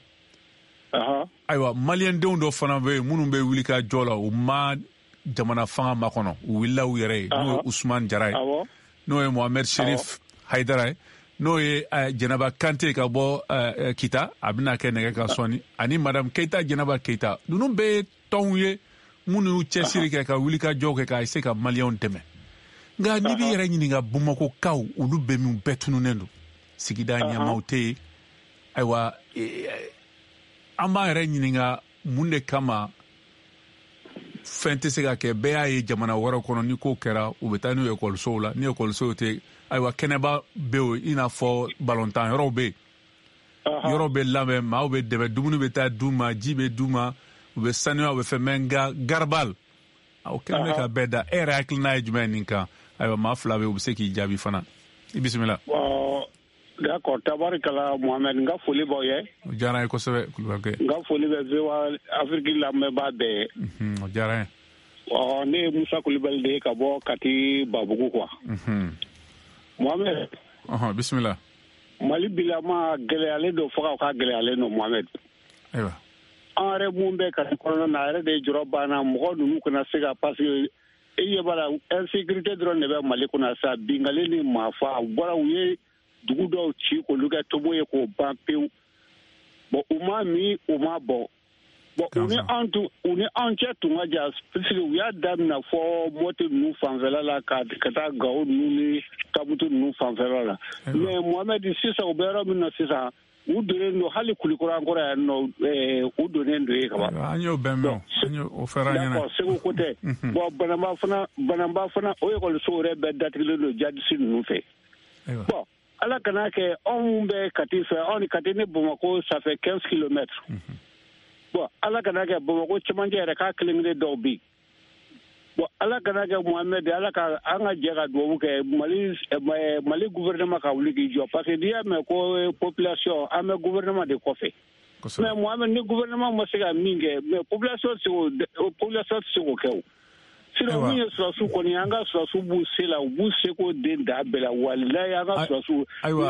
ayiwa maliyɛndenw dɔ fana bɛ yen minnu bɛ wuli ka jɔ la u ma jamana fanga makɔnɔ u wulila u yɛrɛ ye n'o ye Usman Jara ye n'o ye Mohamed Sherif Haidara ye n'o ye Jɛnɛba Kante ka bɔ Kita a bɛna kɛ nɛgɛ ka sɔnni ani Madame Keita Jɛnɛba Keita ninnu bɛɛ ye tɔnw ye minnu y'u cɛsiri kɛ ka wuli ka jɔ kɛ ka se ka maliyɛnw dɛmɛ nka n'i b'i yɛrɛ ɲininka Bamakokaw olu bɛɛ min bɛɛ tununnen don sigida ɲɛmaaw tɛ yen ayiwa an b'an yɛrɛ ɲininka mun de kama fɛn tɛ se ka kɛ bɛɛ y'a ye jamana wɛrɛ kɔnɔ ni ko kɛra u bɛ taa n'u ye ekɔlisow la ni ekɔlisow tɛ ayiwa kɛnɛba bɛ yen i n'a fɔ balontan yɔrɔw bɛ yen yɔrɔ bɛ labɛn maaw bɛ dɛmɛ dumuni bɛ taa d'u ma ji bɛ d'u ma u bɛ sanuya u bɛ fɛn mɛ nka garabali o kɛlen bɛ ka bɛɛ da e yɛrɛ hakilina ye jumɛn nin kan ayiwa maa fila bɛ u bɛ se k'i jaabi fana i bisimila. D'accord, tabarikala Mohamed n ka foli b'aw ye. O diyara n ye kosɛbɛ Kulubakɛ. N ka foli bɛ VOA Afrique lamɛnbaa bɛɛ ye. O diyara n ye. Ne ye Musa Kulubali de ye ka bɔ Kati Babugu quoi. Mohamed. Bisimila. Mali bilama gɛlɛyalen don fo ka gɛlɛyalen don Mohamed. Ayiwa. An yɛrɛ mun bɛ Kati kɔnɔna na a yɛrɛ de jɔrɔ banna mɔgɔ ninnu kana se ka parce que e ɲɛ b'a la insécurité dɔrɔn de bɛ Mali kɔnɔ sa bingali ni maafa u bɔra u ye dugu dɔw ci k'olu kɛ tobo ye k'o ban pewu bon u ma min u ma bɔ bon u ni an cɛ tun ka jan puisque u y'a daminɛ fɔ mɔti ninnu fanfɛla la ka taa Gawo ninnu ni Kabutu ninnu fanfɛla la mais Mohamed sisan u bɛ yɔrɔ min na sisan u donnen don hali Kulikɔrɔ an kɔrɔ yan nɔ u donnen don ye ka ban an y'o bɛn mɛn o fɛra ɲɛna d'accord Segu ko tɛ bon Banamba fana o ekɔliso yɛrɛ bɛɛ datigilen don jadisi ninnu fɛ bon Ala kana kɛ anw bɛ Kati fɛ anw ni Kati ni Bamako ça fait 15 kilomètres bon Ala kana kɛ Bamako cɛmancɛ yɛrɛ k'a kelen-kelen dɔw bi bon Ala kana kɛ Mohamed Ala ka an ka jɛ ka duwawu kɛ Mali gouvernement ka wuli k'i jɔ parce que n'i y'a mɛn ko population an bɛ gouvernement de kɔfɛ mais Mohamed ni gouvernement ma se ka min kɛ mais population tɛ se k'o kɛ o sinon min ye sɔrɔsiw kɔni an ka sɔrɔsiw b'u se la u b'u seko den da bɛɛ la walayi an ka sɔrɔsiw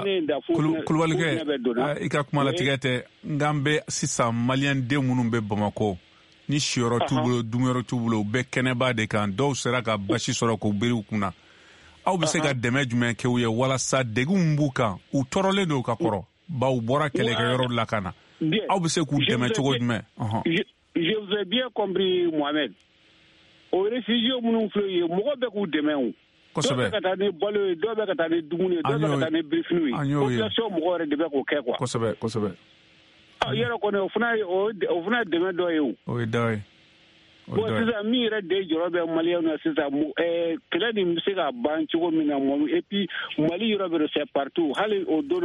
Kulubalikɛ i ka kuma latigɛ tɛ nka an bɛ sisan maliyɛnden minnu bɛ Bamako ni siyɔrɔ t'u bolo dumuyɔrɔ t'u bolo u bɛ kɛnɛba de kan dɔw sera ka basi sɔrɔ k'u biri u kunna aw bɛ se ka dɛmɛ jumɛn kɛ u ye walasa degun min b'u kan u tɔɔrɔlen don ka kɔrɔ baw bɔra kɛlɛkɛyɔrɔ la ka na aw bɛ se k'u dɛmɛ cogo jumɛn. Je vous ai bien compris Mohamed. O réfugiés minnu filɛ ye mɔgɔ bɛ k'u dɛmɛ o dɔw bɛ ka taa ni balo ye dɔw bɛ ka taa ni dumuni ye dɔw bɛ ka taa ni birifiniw ye population mɔgɔ yɛrɛ de bɛ k'o kɛ quoi kosɛbɛ yɛrɛ kɔni o fana dɛmɛ dɔ ye o ye dɔ ye bon sisan min yɛrɛ de jɔrɔ bɛ maliyɛnw na sisan kɛlɛ nin bɛ se ka ban cogo min na et puis Mali yɔrɔ bɛ c'est partout hali o don na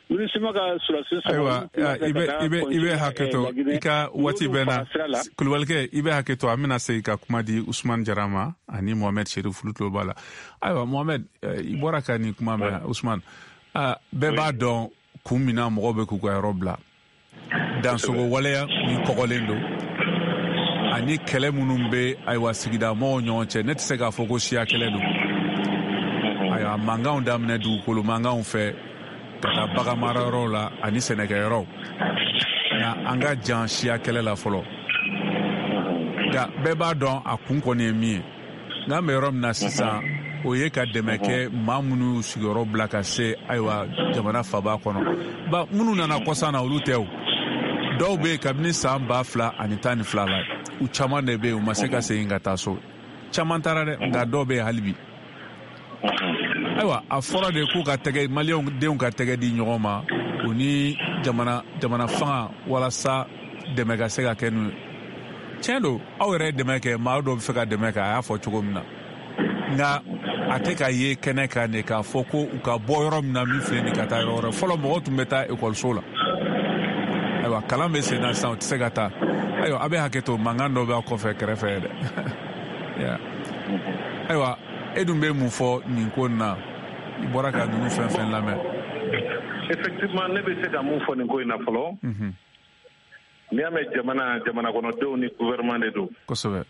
Ayiwa ibe haketo ika wati bena kulwalke ibe haketo amina se ka kuma di Usman Jarama ani Mohamed Sherif Lutlo bala. Ayiwa Mohamed ibora ka ni kuma ma Usman beba don kumina mo be ku ko robla dan sogo waleya ni kogolendo ani kele munumbe ayiwa sigida mo nyonche net se ka foko sia kele do ayiwa manga onda mne du kolo manga on fe kata baga mararo la ani senegayoro na anga jan sia kele la folo da beba don akun ko ne mi na merom na sisa oye ka demeke mamunu sigoro blaka se aywa jamana faba kono ba munu nana kosana olutew do be kabni samba fla ani tani fla la u chama ne be u maseka se ingata so chama tarare nga do be halbi aywa afora de ku ka tege malion de un ka tege di nyoma oni jamana fanga wala sa demeka se ka kenu chendo awere demeke ma do fe ka demeka afo chugomna nga ateka ye keneka ne ka foko u ka boyoro na mi fe ni kata yoro folo mo tu meta école sola aywa kalambe se na sa tsegata ayo abe haketo mangando ba ko fe krefe de ya aywa edumbe mu fo ni ko na ibora ka nu fen la me effectivement ne be se ka mu fo ni ko na folo ni ame jamana kono do ni gouvernement de do ko sobe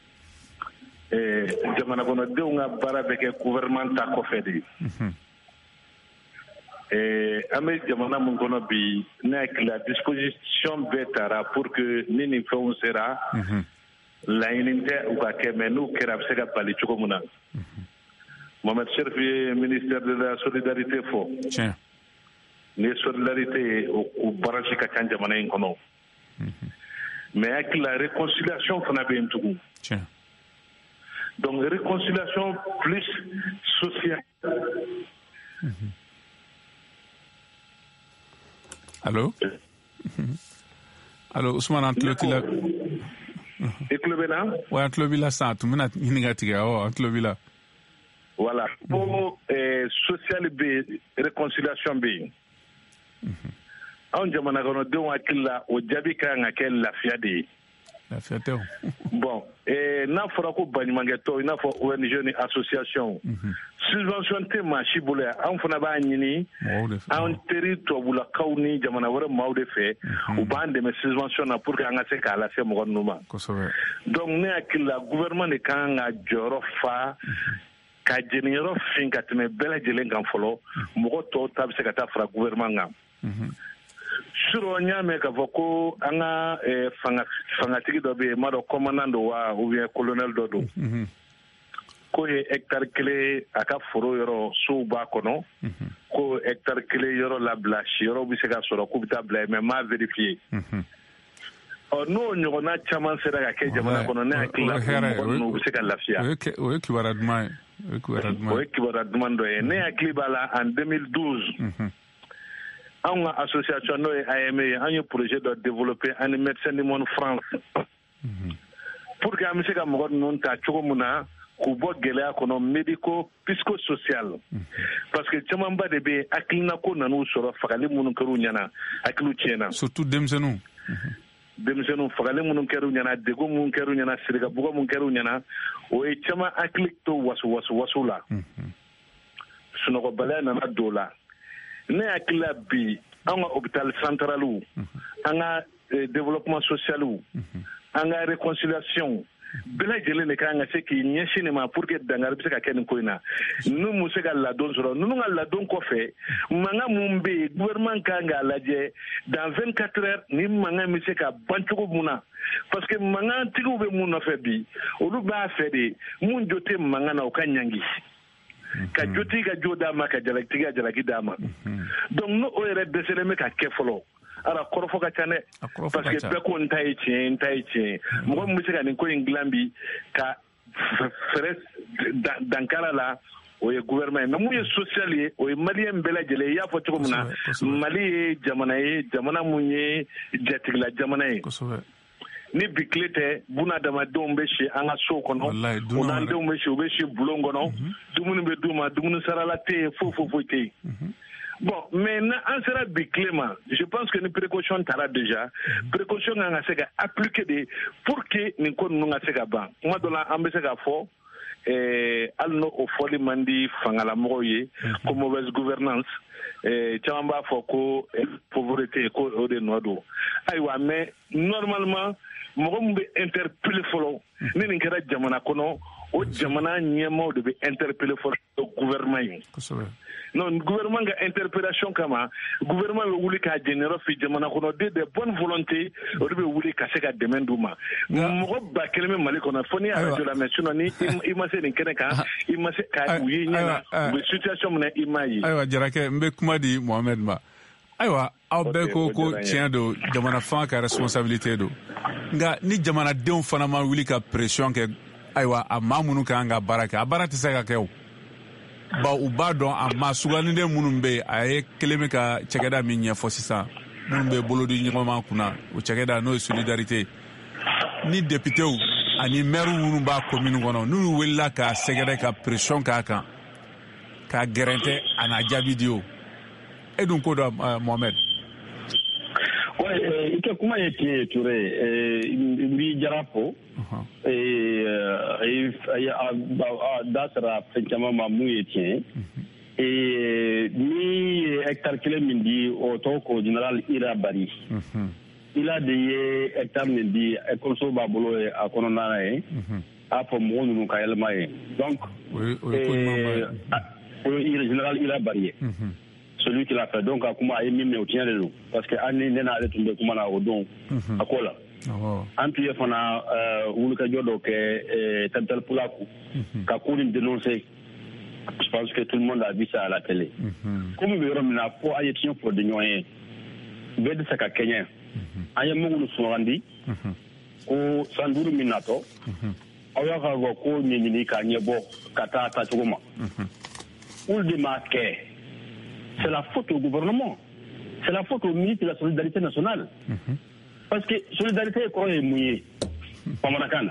jamana kono de nga bara beke gouvernement ta ko fedi ame jamana mun kono bi na la disposition betara pour que nini fon sera la ininte ou ka kemenu kera sega bali chukomuna Mohamed Sherif ministère de la solidarité fo tiens ni solidarité au barrage ka kan jamana en kono mais avec la réconciliation fana be ntugu tiens donc réconciliation plus sociale. Allô? Allô, Ousmane Antlotila. Eklobena? Ouais, Antlobila ça, tu m'as négatif. Oh, Antlobila. Voilà. Pour social B, réconciliation B. On jamana kono de wakila o jabi ka ngakel la fiade. La fiade. Bon, na fora ko banimangeto, na fo ONG ni association. Subvention te machi bole an fana ba nyini an territoire bula kawni jamana wara mawde fe u bande me subvention na pour que anga se kala se mo numa. Donc ne akila gouvernement ne kan nga joro fa ka jenero fin ka teme bela jelen kan folo mo to tab se ka ta fra gouvernement nga. Suro nyame ka voko anga fangatiki do be mado commandant wa ou bien colonel dodo ko hectare clé aka foro yoro sou ba kono ko hectare clé yoro la blash yoro bi se ka soro ko bita bla mais ma vérifier no nyona chaman sera ka ke jamana kono ne akila no bi se ka lafia o ki waradma do ne akibala en 2012 on a association no AMA un projet de développer un médecin du monde France pour que amise ka mo non ta chogomuna ku bo gele akono médico psychosocial parce que chamamba de be aklina ko nanu soro fakali munu keru nyana aklu chena surtout demsenu fakali munu keru nyana dego munu keru nyana sirga bugo munu keru nyana o e chama aklikto wasula suno ko bala na dola ne akila bi anga hôpital centralu anga développement socialu anga réconciliation bela jele ne kanga se ki nyeshine ma pour que dangar bisa ka ken koina nu musega la don zoro nu nga la don ko fe manga mumbe gouvernement kanga laje dans 24 heures ni manga miseka bantugo muna parce que manga tigo be muna fe bi olu ba fe de mun jote manga na okanyangi ka joti ka joda ma ka jalaki dama donc no ore deseleme ka kefolo ara korofo ka chane parce que be ko ntai chi mo mo sika ni ko inglambi ka fres dankala la o ye gouvernement mais mo ye socialier o ye malien bela jele ya fo to muna mali jamana munye jatigla jamana ye ni biklete buna dama dombe shi anga so kono ona dombe shi obe shi bulongo no dumuni be duma dumuni sarala te fo te Bon, maintenant, en sera Clément. Je pense que les précautions t'arrêtent déjà. Précautions en a appliquées pour que nous connaissons à ban. Moi, dans la ambassade fort, alno au folie mandi fangala moye, comme mauvaise gouvernance, tchamba foko, pauvreté, ko de noado. Aïwa, mais normalement, moi, je interpellé follow. Ni n'ingéra jamana kono, o jamana nyemo de interpeller follow gouvernement. Non, gouvernement a interpellation kama, gouvernement veut voulu qu'à général fi jamana kono de bonne volonté, o de voulu qu'à se qu'à demain douma. Moi, bah kelme mali kono foni à de la mission ni imase ni keneka, imase ka uyi ni na situation mona imayi. Aywa jarake mbe kuma di Mohamed ba. Aywa aw bɛɛ ko tiɲɛ don jamana fan ka responsabilité don nka ni jamanadenw fana ma wuli ka pression kɛ ayiwa a maa minnu kan ka baara kɛ a baara tɛ se ka kɛ o ba u b'a dɔn a maa sugandiden minnu bɛ yen a ye kelen bɛ ka cɛkɛda min ɲɛfɔ sisan minnu bɛ bolodi ɲɔgɔnma kunna o cɛkɛda n'o ye solidarité ni députéw ani maire minnu b'a commune kɔnɔ n'olu wulila ka sɛgɛrɛ ka pression k'a kan ka gɛrɛntɛ a n'a jaabi di o et donc Mohamed ouais ike kuma yake ture bi jarapo dasara fenkama mamu yake ni hectare kelen min di o to ko général Ira Bari ila de ye hectare min di école ba bolo a konona e a fo mo nu ka yelma e donc général Ira Bari celui qui l'a fait donc comment a mis mais au tien de l'eau parce que année nena ale tumbe kuma na odon akola antu fana wulu ka jodo ke tantal pulaku ka kulim dénoncer je pense que tout le monde a vu ça à la télé comme le romina pour ayer tien pour de nyoyen bed saka Kenya ayer mo wulu sorandi ko sanduru minato awa ka go ko nyini ka nyebo kata ta chuma ul de marquer. C'est la faute au gouvernement. C'est la faute au ministre de la Solidarité nationale. Parce que solidarité est quoi est mouillée. Pas mon acane.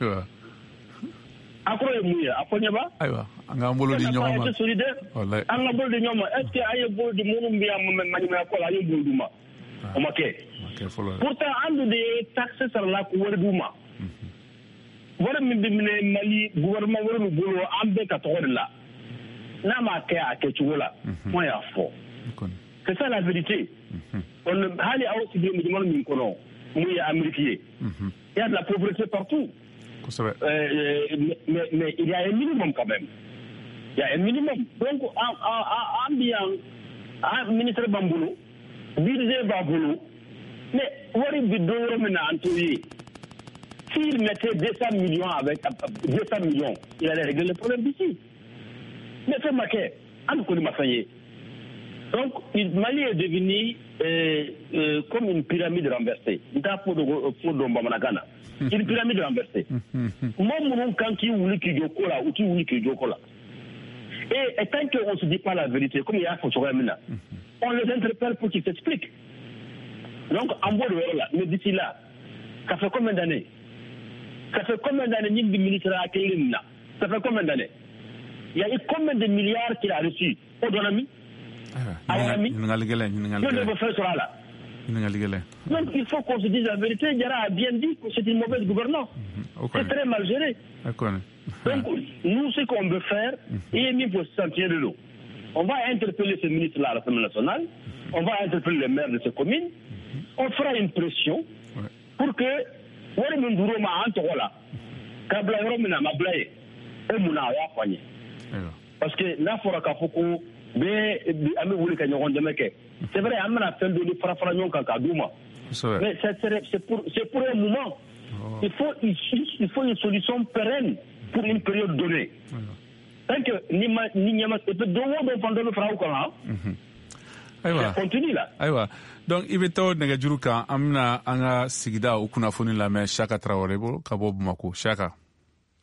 À quoi est mouillée? À quoi n'y a pas? On a un bolo de nyoma. On a solidaire. On a un bolo de nyoma. Est-ce qu'il y a un bolo de monumbia manima quoi là? Il y a un bolo de ma. On m'a quai. Pourtant, un de taxes sur la cour d'Ouma. Voilà, Mali, gouvernement, le boulot, un bec à trois là. Nama ke a kechuola moi ya fo c'est ça la vérité on hali a aussi bien du monde mikono moi ya américain il y a de la pauvreté partout mais il y a un minimum quand même il y a un minimum donc en ministre Bamboulou budget Bamboulou mais wari bidoro mena antoyi s'il mettait 200 millions avec 200 millions il allait régler le problème d'ici. Mais c'est marqué, donc, Mali est devenu comme une pyramide renversée. Une pyramide renversée. Moi, quand tu voulais qu'il y ait là, ou tu voulais qu'il y ait là. Et tant qu'on ne se dit pas la vérité, comme il y a on les interpelle pour qu'ils s'expliquent. Donc, en bas de là, mais d'ici là, ça fait combien d'années? Ça fait combien d'années que le ministre a accueilli là? Ça fait combien d'années? Il y a eu combien de milliards qu'il a reçus au Donami? Donc il faut qu'on se dise la vérité. Yara a bien dit que c'est une mauvaise gouvernance. C'est très mal géré. Donc nous, ce qu'on veut faire, il faut se sentir de l'eau. On va interpeller ce ministre-là à l'Assemblée nationale. On va interpeller les maires de ces communes. On fera une pression pour que parce que là, il faut que c'est vrai, c'est pour un moment. Il faut une solution pérenne pour une période donnée. Tant que continue là. Donc il bɛ taa nɛgɛjuru kan an bɛna an ka sigida o kunnafoni lamɛn Saka Traoré bolo ka bɔ Bamako. Saka.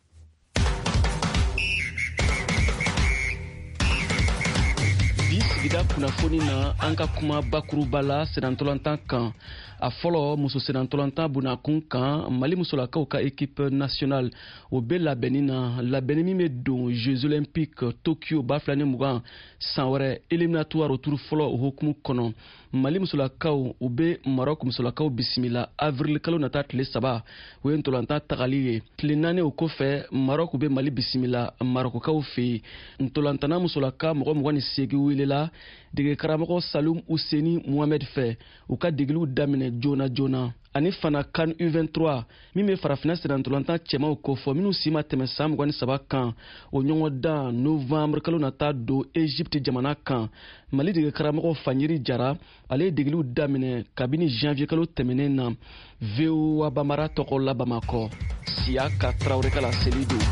Bi sigida sigida kunnafoni na an ka kuma bakuruba la senatɔlantan kan a fɔlɔ muso senatɔlantan bunakun kan mali musolakaw ka équipe nationale o bɛ labɛnni na labɛnni min bɛ don jeux olympiques tokyo 2020 san wɛrɛ éliminatoire retour fɔlɔ o hukumu kɔnɔ mali musolakaw u bɛ maroc musolakaw bisimila avril kalo nata tile 3 o ye ntolantan tagali ye tile 4 o kɔfɛ maroc u bɛ mali bisimila marokokaw fɛ ntolantana musolaka mɔgɔ 28 welela dege karamɔgɔ salum useni mohamed fɛ u ka degeliw daminɛ joona ani fana kan U23 min bɛ farafina senatolantan cɛmaw kofɔ minnu si ma tɛmɛ san 23 kan o ɲɔgɔn dan novembre kalo nata don Egypte jamana kan mali dege karamɔgɔ Fanyiri Jara ale ye degeliw daminɛ kabini janvier kalo tɛmɛnen na VOA Bambara tɔgɔ la Bamakɔ Siaka Traoré ka laseli don.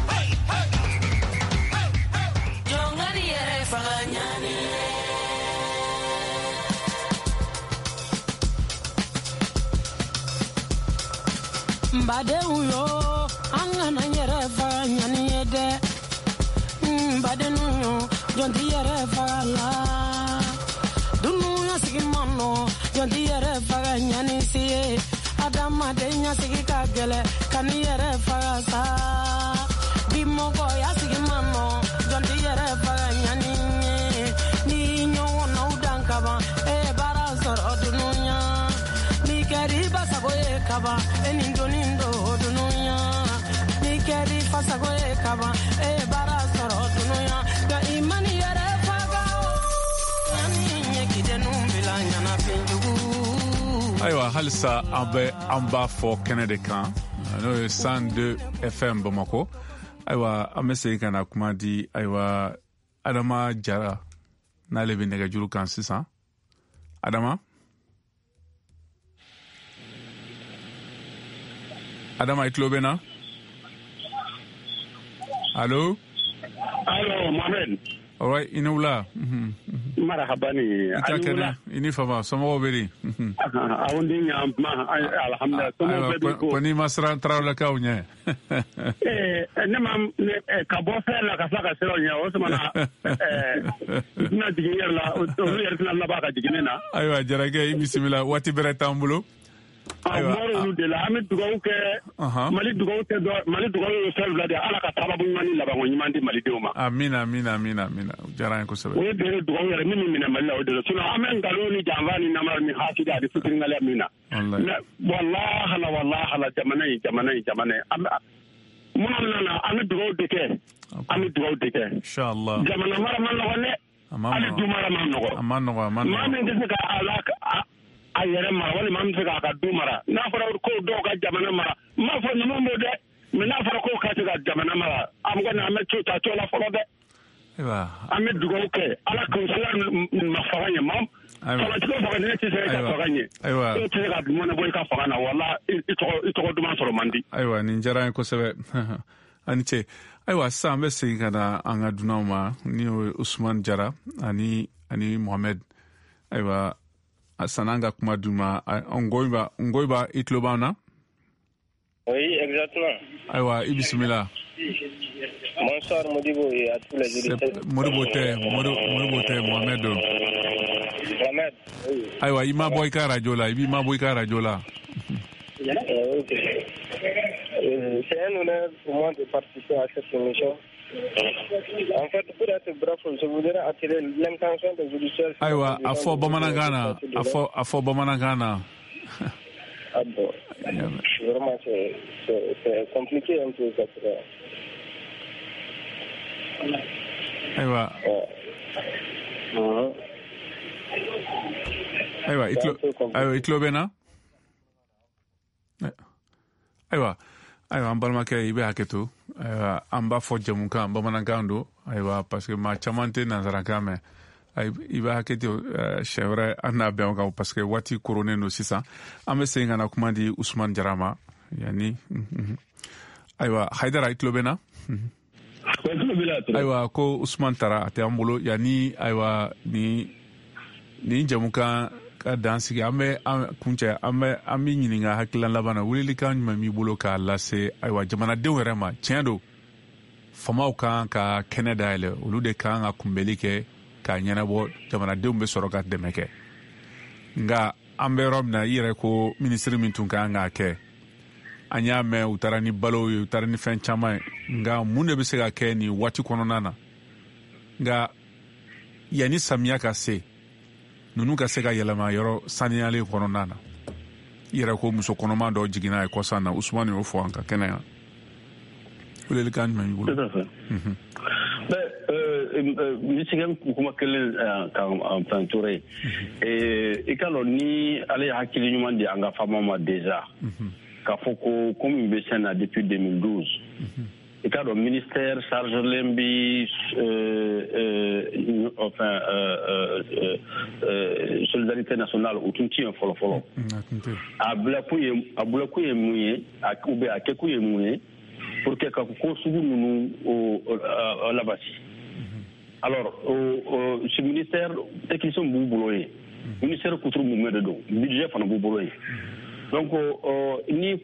Badenw yo an kana yɛrɛ faga ɲani ye dɛ badenw yo jɔn ti yɛrɛ faga la dunuya sigi man nɔ jɔn ti yɛrɛ faga ɲani si ye adamaden ya sigi ka gɛlɛ ka ni yɛrɛ faga sa bi mɔgɔya sigi man nɔ jɔn ti yɛrɛ faga ɲani ye ni ɲɔgɔnnaw dan kaban baara sɔrɔ dunuya ni kɛri basago ye kaban ni doni dunuya ni kɛri fasago ye kaban baara sɔrɔ dunuya nka i mani yɛrɛ faga ani ɲɛkidenu bila ɲanafin jugu. Ayiwa halisa an b'a fɔ kɛnɛ de kan n'o ye 102 FM Bamako. Ayiwa an bɛ segin ka na kuma di ayiwa Adama Jara n'ale bɛ nɛgɛjuru kan sisan. Adama i tulo bɛ na? Allo Mohamed. All right, i ni wula. Marhabani. I ta kɛnɛ i ni fama somɔgɔw bɛ di? Aw ni ɲantuma alhamdulilayi somɔgɔw bɛ di ko. Ko n'i ma siran Tarawelekaw ɲɛ. Ne ma ka bɔ fɛn la ka tila ka siran ɲɛ o sumana tɛna jigin yɛrɛ la olu yɛrɛ tɛna laban ka jigin ne na. Ayiwa Jarakɛ i bisimila waati bɛrɛ t'an bolo. Mɔr'olu de la an bɛ dugawu kɛ Mali dugawu ye fɛn fila de Ala ka sababu ɲuman ni labanko ɲuman di malidenw ma. Amina o diyara n ye kosɛbɛ. O ye bɛɛ dugawu yɛrɛ min minɛ Mali la o de la sinon an bɛ nkalon ni janfa ni namara ni hasidi ani fitiringaliya min na. Wallahi jamana in minnu nana an bɛ dugawu de kɛ. Inshallah. Jamana mara ma nɔgɔn dɛ. Hali du mara ma nɔgɔn. A ma nɔgɔn. Maa min tɛ se ka a yɛrɛ mara walima an bɛ se k'a ka du mara n'a fɔra ko dɔw ka jamana mara n m'a fɔ ninnu b'o dɛ mais n'a fɔra ko ka se ka jamana mara an kɔni an bɛ ta cogo la fɔlɔ dɛ an bɛ dugawu kɛ Ala kunsala ma faga ɲɛ fagatigi faga ne tɛ se ka faga ɲɛ e tɛ se ka dumuni bɔ i ka faga na wala i tɔgɔ duman sɔrɔ man di. Ayiwa nin diyara n ye kosɛbɛ ani ce ayiwa sisan an bɛ segin ka na an ka dunanw ma ni o ye Usman Jara ani Mohamed ayiwa sananga kuma duma ngoiba itloba na. Oui, exactement. Ayiwa i bisimila. Bonsoir Modibo et à tous les auditeurs. Modibo te Mohamed. Oui. Ayiwa i ma bɔ i ka radio la Ok. C'est un honneur pour moi de participer à cette émission. En fait, pour être bref, je voudrais attirer l'intention des auditeurs. Ayiwa, a fɔ bamanankan na. Ah bon. Vraiment, c'est compliqué un peu. Ayiwa. Ayiwa, i tulo bɛ na? Ayiwa, an balimakɛ i bɛ hakɛ to. An b'a fɔ jamukan bamanankan don ayiwa parce que maa caman tɛ nansarakan mɛn i bɛ hakɛ to siɲɛ wɛrɛ an n'a bɛn o kan parce que waati koronnen don sisan an bɛ segin ka na kuma di Usman Jara ma yanni ayiwa Haidara i tulo bɛ na. Ayiwa ko Usman taara a tɛ an bolo yanni ayiwa ni jamukan ka dan sigi an bɛ kuncɛ an bɛ ɲininka hakilina laban na welelikan jumɛn b'i bolo k'a lase ayiwa jamanadenw yɛrɛ ma tiɲɛ don famaw kan ka kɛnɛ dayɛlɛ olu de kan ka kunbɛli kɛ k'a ɲɛnabɔ jamanadenw bɛ sɔrɔ ka dɛmɛ kɛ nka an bɛ yɔrɔ min na i yɛrɛ ko minisiri min tun kan k'a kɛ an y'a mɛn u taara ni balo ye u taara ni fɛn caman ye nka mun de bɛ se ka kɛ nin waati kɔnɔna na nka yanni samiya ka se ninnu ka se ka yɛlɛma yɔrɔ saniyalen kɔnɔna na i yɛrɛ ko muso kɔnɔma dɔ jiginna ye kɔsan na Usumani y'o fɔ an ka kɛnɛ yan welelikan jumɛn b'i bolo? Michigan kuma kelen kan Ture i ka dɔn ni ale ye hakili ɲuman di an ka faama ma déjà k'a fɔ ko komi bɛ sen na depuis 2012 i ka dɔn ministère chargelen bi solidarité nationale o tun ti yen fɔlɔ a bulakun ye mun ye a kɛkun ye mun ye pour que ka ko sugu ninnu labasi. Alors, ce ministère technicien b'u bolo ye ministère couture mun de don budget fana b'u bolo ye donc ni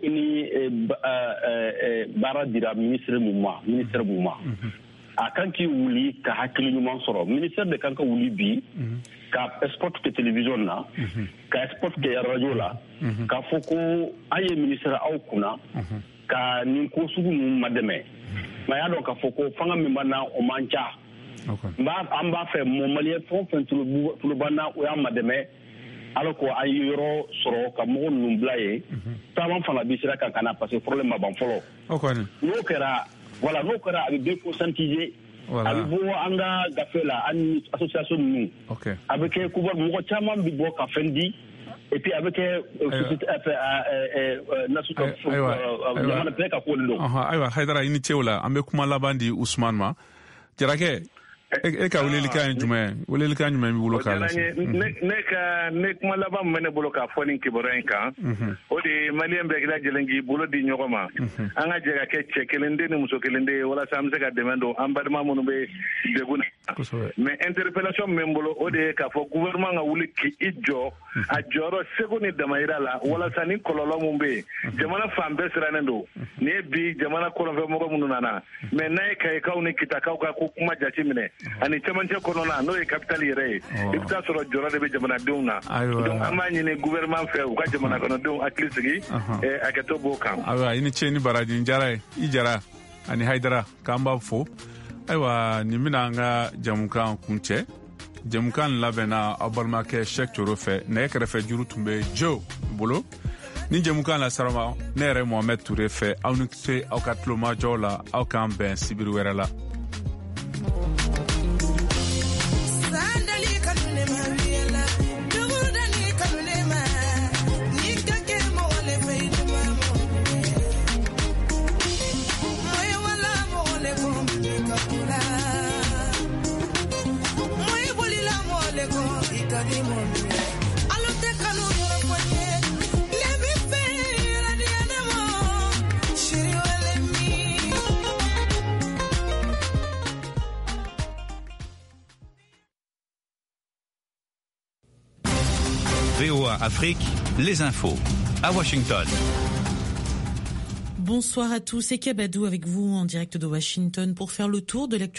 baara dira ministère mun ma a kan k'i wuli ka hakili ɲuman sɔrɔ ministère de kan ka wuli bi ka export kɛ télévision na ka export kɛ radio la k'a fɔ ko an ye ministère aw kunna ka nin ko sugu ninnu madɛmɛ mais y'a dɔn k'a fɔ ko fanga min b'an na o man ca an b'a fɛ mɔn maliyɛn fɛn o fɛn tulo b'an na o y'an madɛmɛ alors ko an ye yɔrɔ sɔrɔ ka mɔgɔ ninnu bila ye caman fana bi sira kan ka na parce que problème ma ban fɔlɔ n'o kɛra a bɛ déconscientiser a bɛ bɔ an ka gafe la an ni association ninnu a bɛ kɛ mɔgɔ caman bi bɔ ka fɛn di et puis a bɛ kɛ jamana bɛɛ ka ko nin don. Ayiwa Hayidara i ni ce o la an bɛ kuma laban di Usumani ma Jarakɛ e ka welelikan ye jumɛn welelikan jumɛn b'i bolo k'a lase? ne kuma laban min bɛ ne bolo k'a fɔ nin kibaruya in kan o de ye maliyɛn bɛɛ lajɛlen k'i bolo di ɲɔgɔn ma an ka jɛ ka kɛ cɛ kelen den ni muso kelen den walasa an bɛ se ka dɛmɛ don an balima minnu bɛ degun na mais interpellation min bɛ n bolo o de ye k'a fɔ gouvernement ka wuli k'i jɔ a jɔyɔrɔ segu ni damayira la walasa ni kɔlɔlɔ min bɛ yen jamana fan bɛɛ sirannen don nin ye bi jamana kɔnɔfɛmɔgɔ minnu nana mais n'a ye kayikaw ni kitakaw ka ko kuma jate minɛ ani cɛmancɛ kɔnɔna n'o ye capitale yɛrɛ ye i bɛ taa sɔrɔ jɔyɔrɔ de bɛ jamanadenw na donc an b'a ɲini gouvernement fɛ u ka jamana kɔnɔdenw hakili sigi hakɛto b'o kan. Ayiwa i ni ce ni baraji n jara ye i jara ani Hayidara k'an b'a fo ayiwa nin bɛna an ka jamukan kun cɛ jamukan labɛnna aw balimakɛ Sɛki Coro fɛ nɛgɛ kɛrɛfɛ juru tun bɛ Joe bolo ni jamukan lasarama ne yɛrɛ Mohamed Ture fɛ aw ni ce aw ka tulomajɔw la aw k'an bɛn sibiri wɛrɛ la. VOA Afrique, les infos, à Washington. Bonsoir à tous, c'est Kabadou avec vous en direct de Washington pour faire le tour de l'actualité.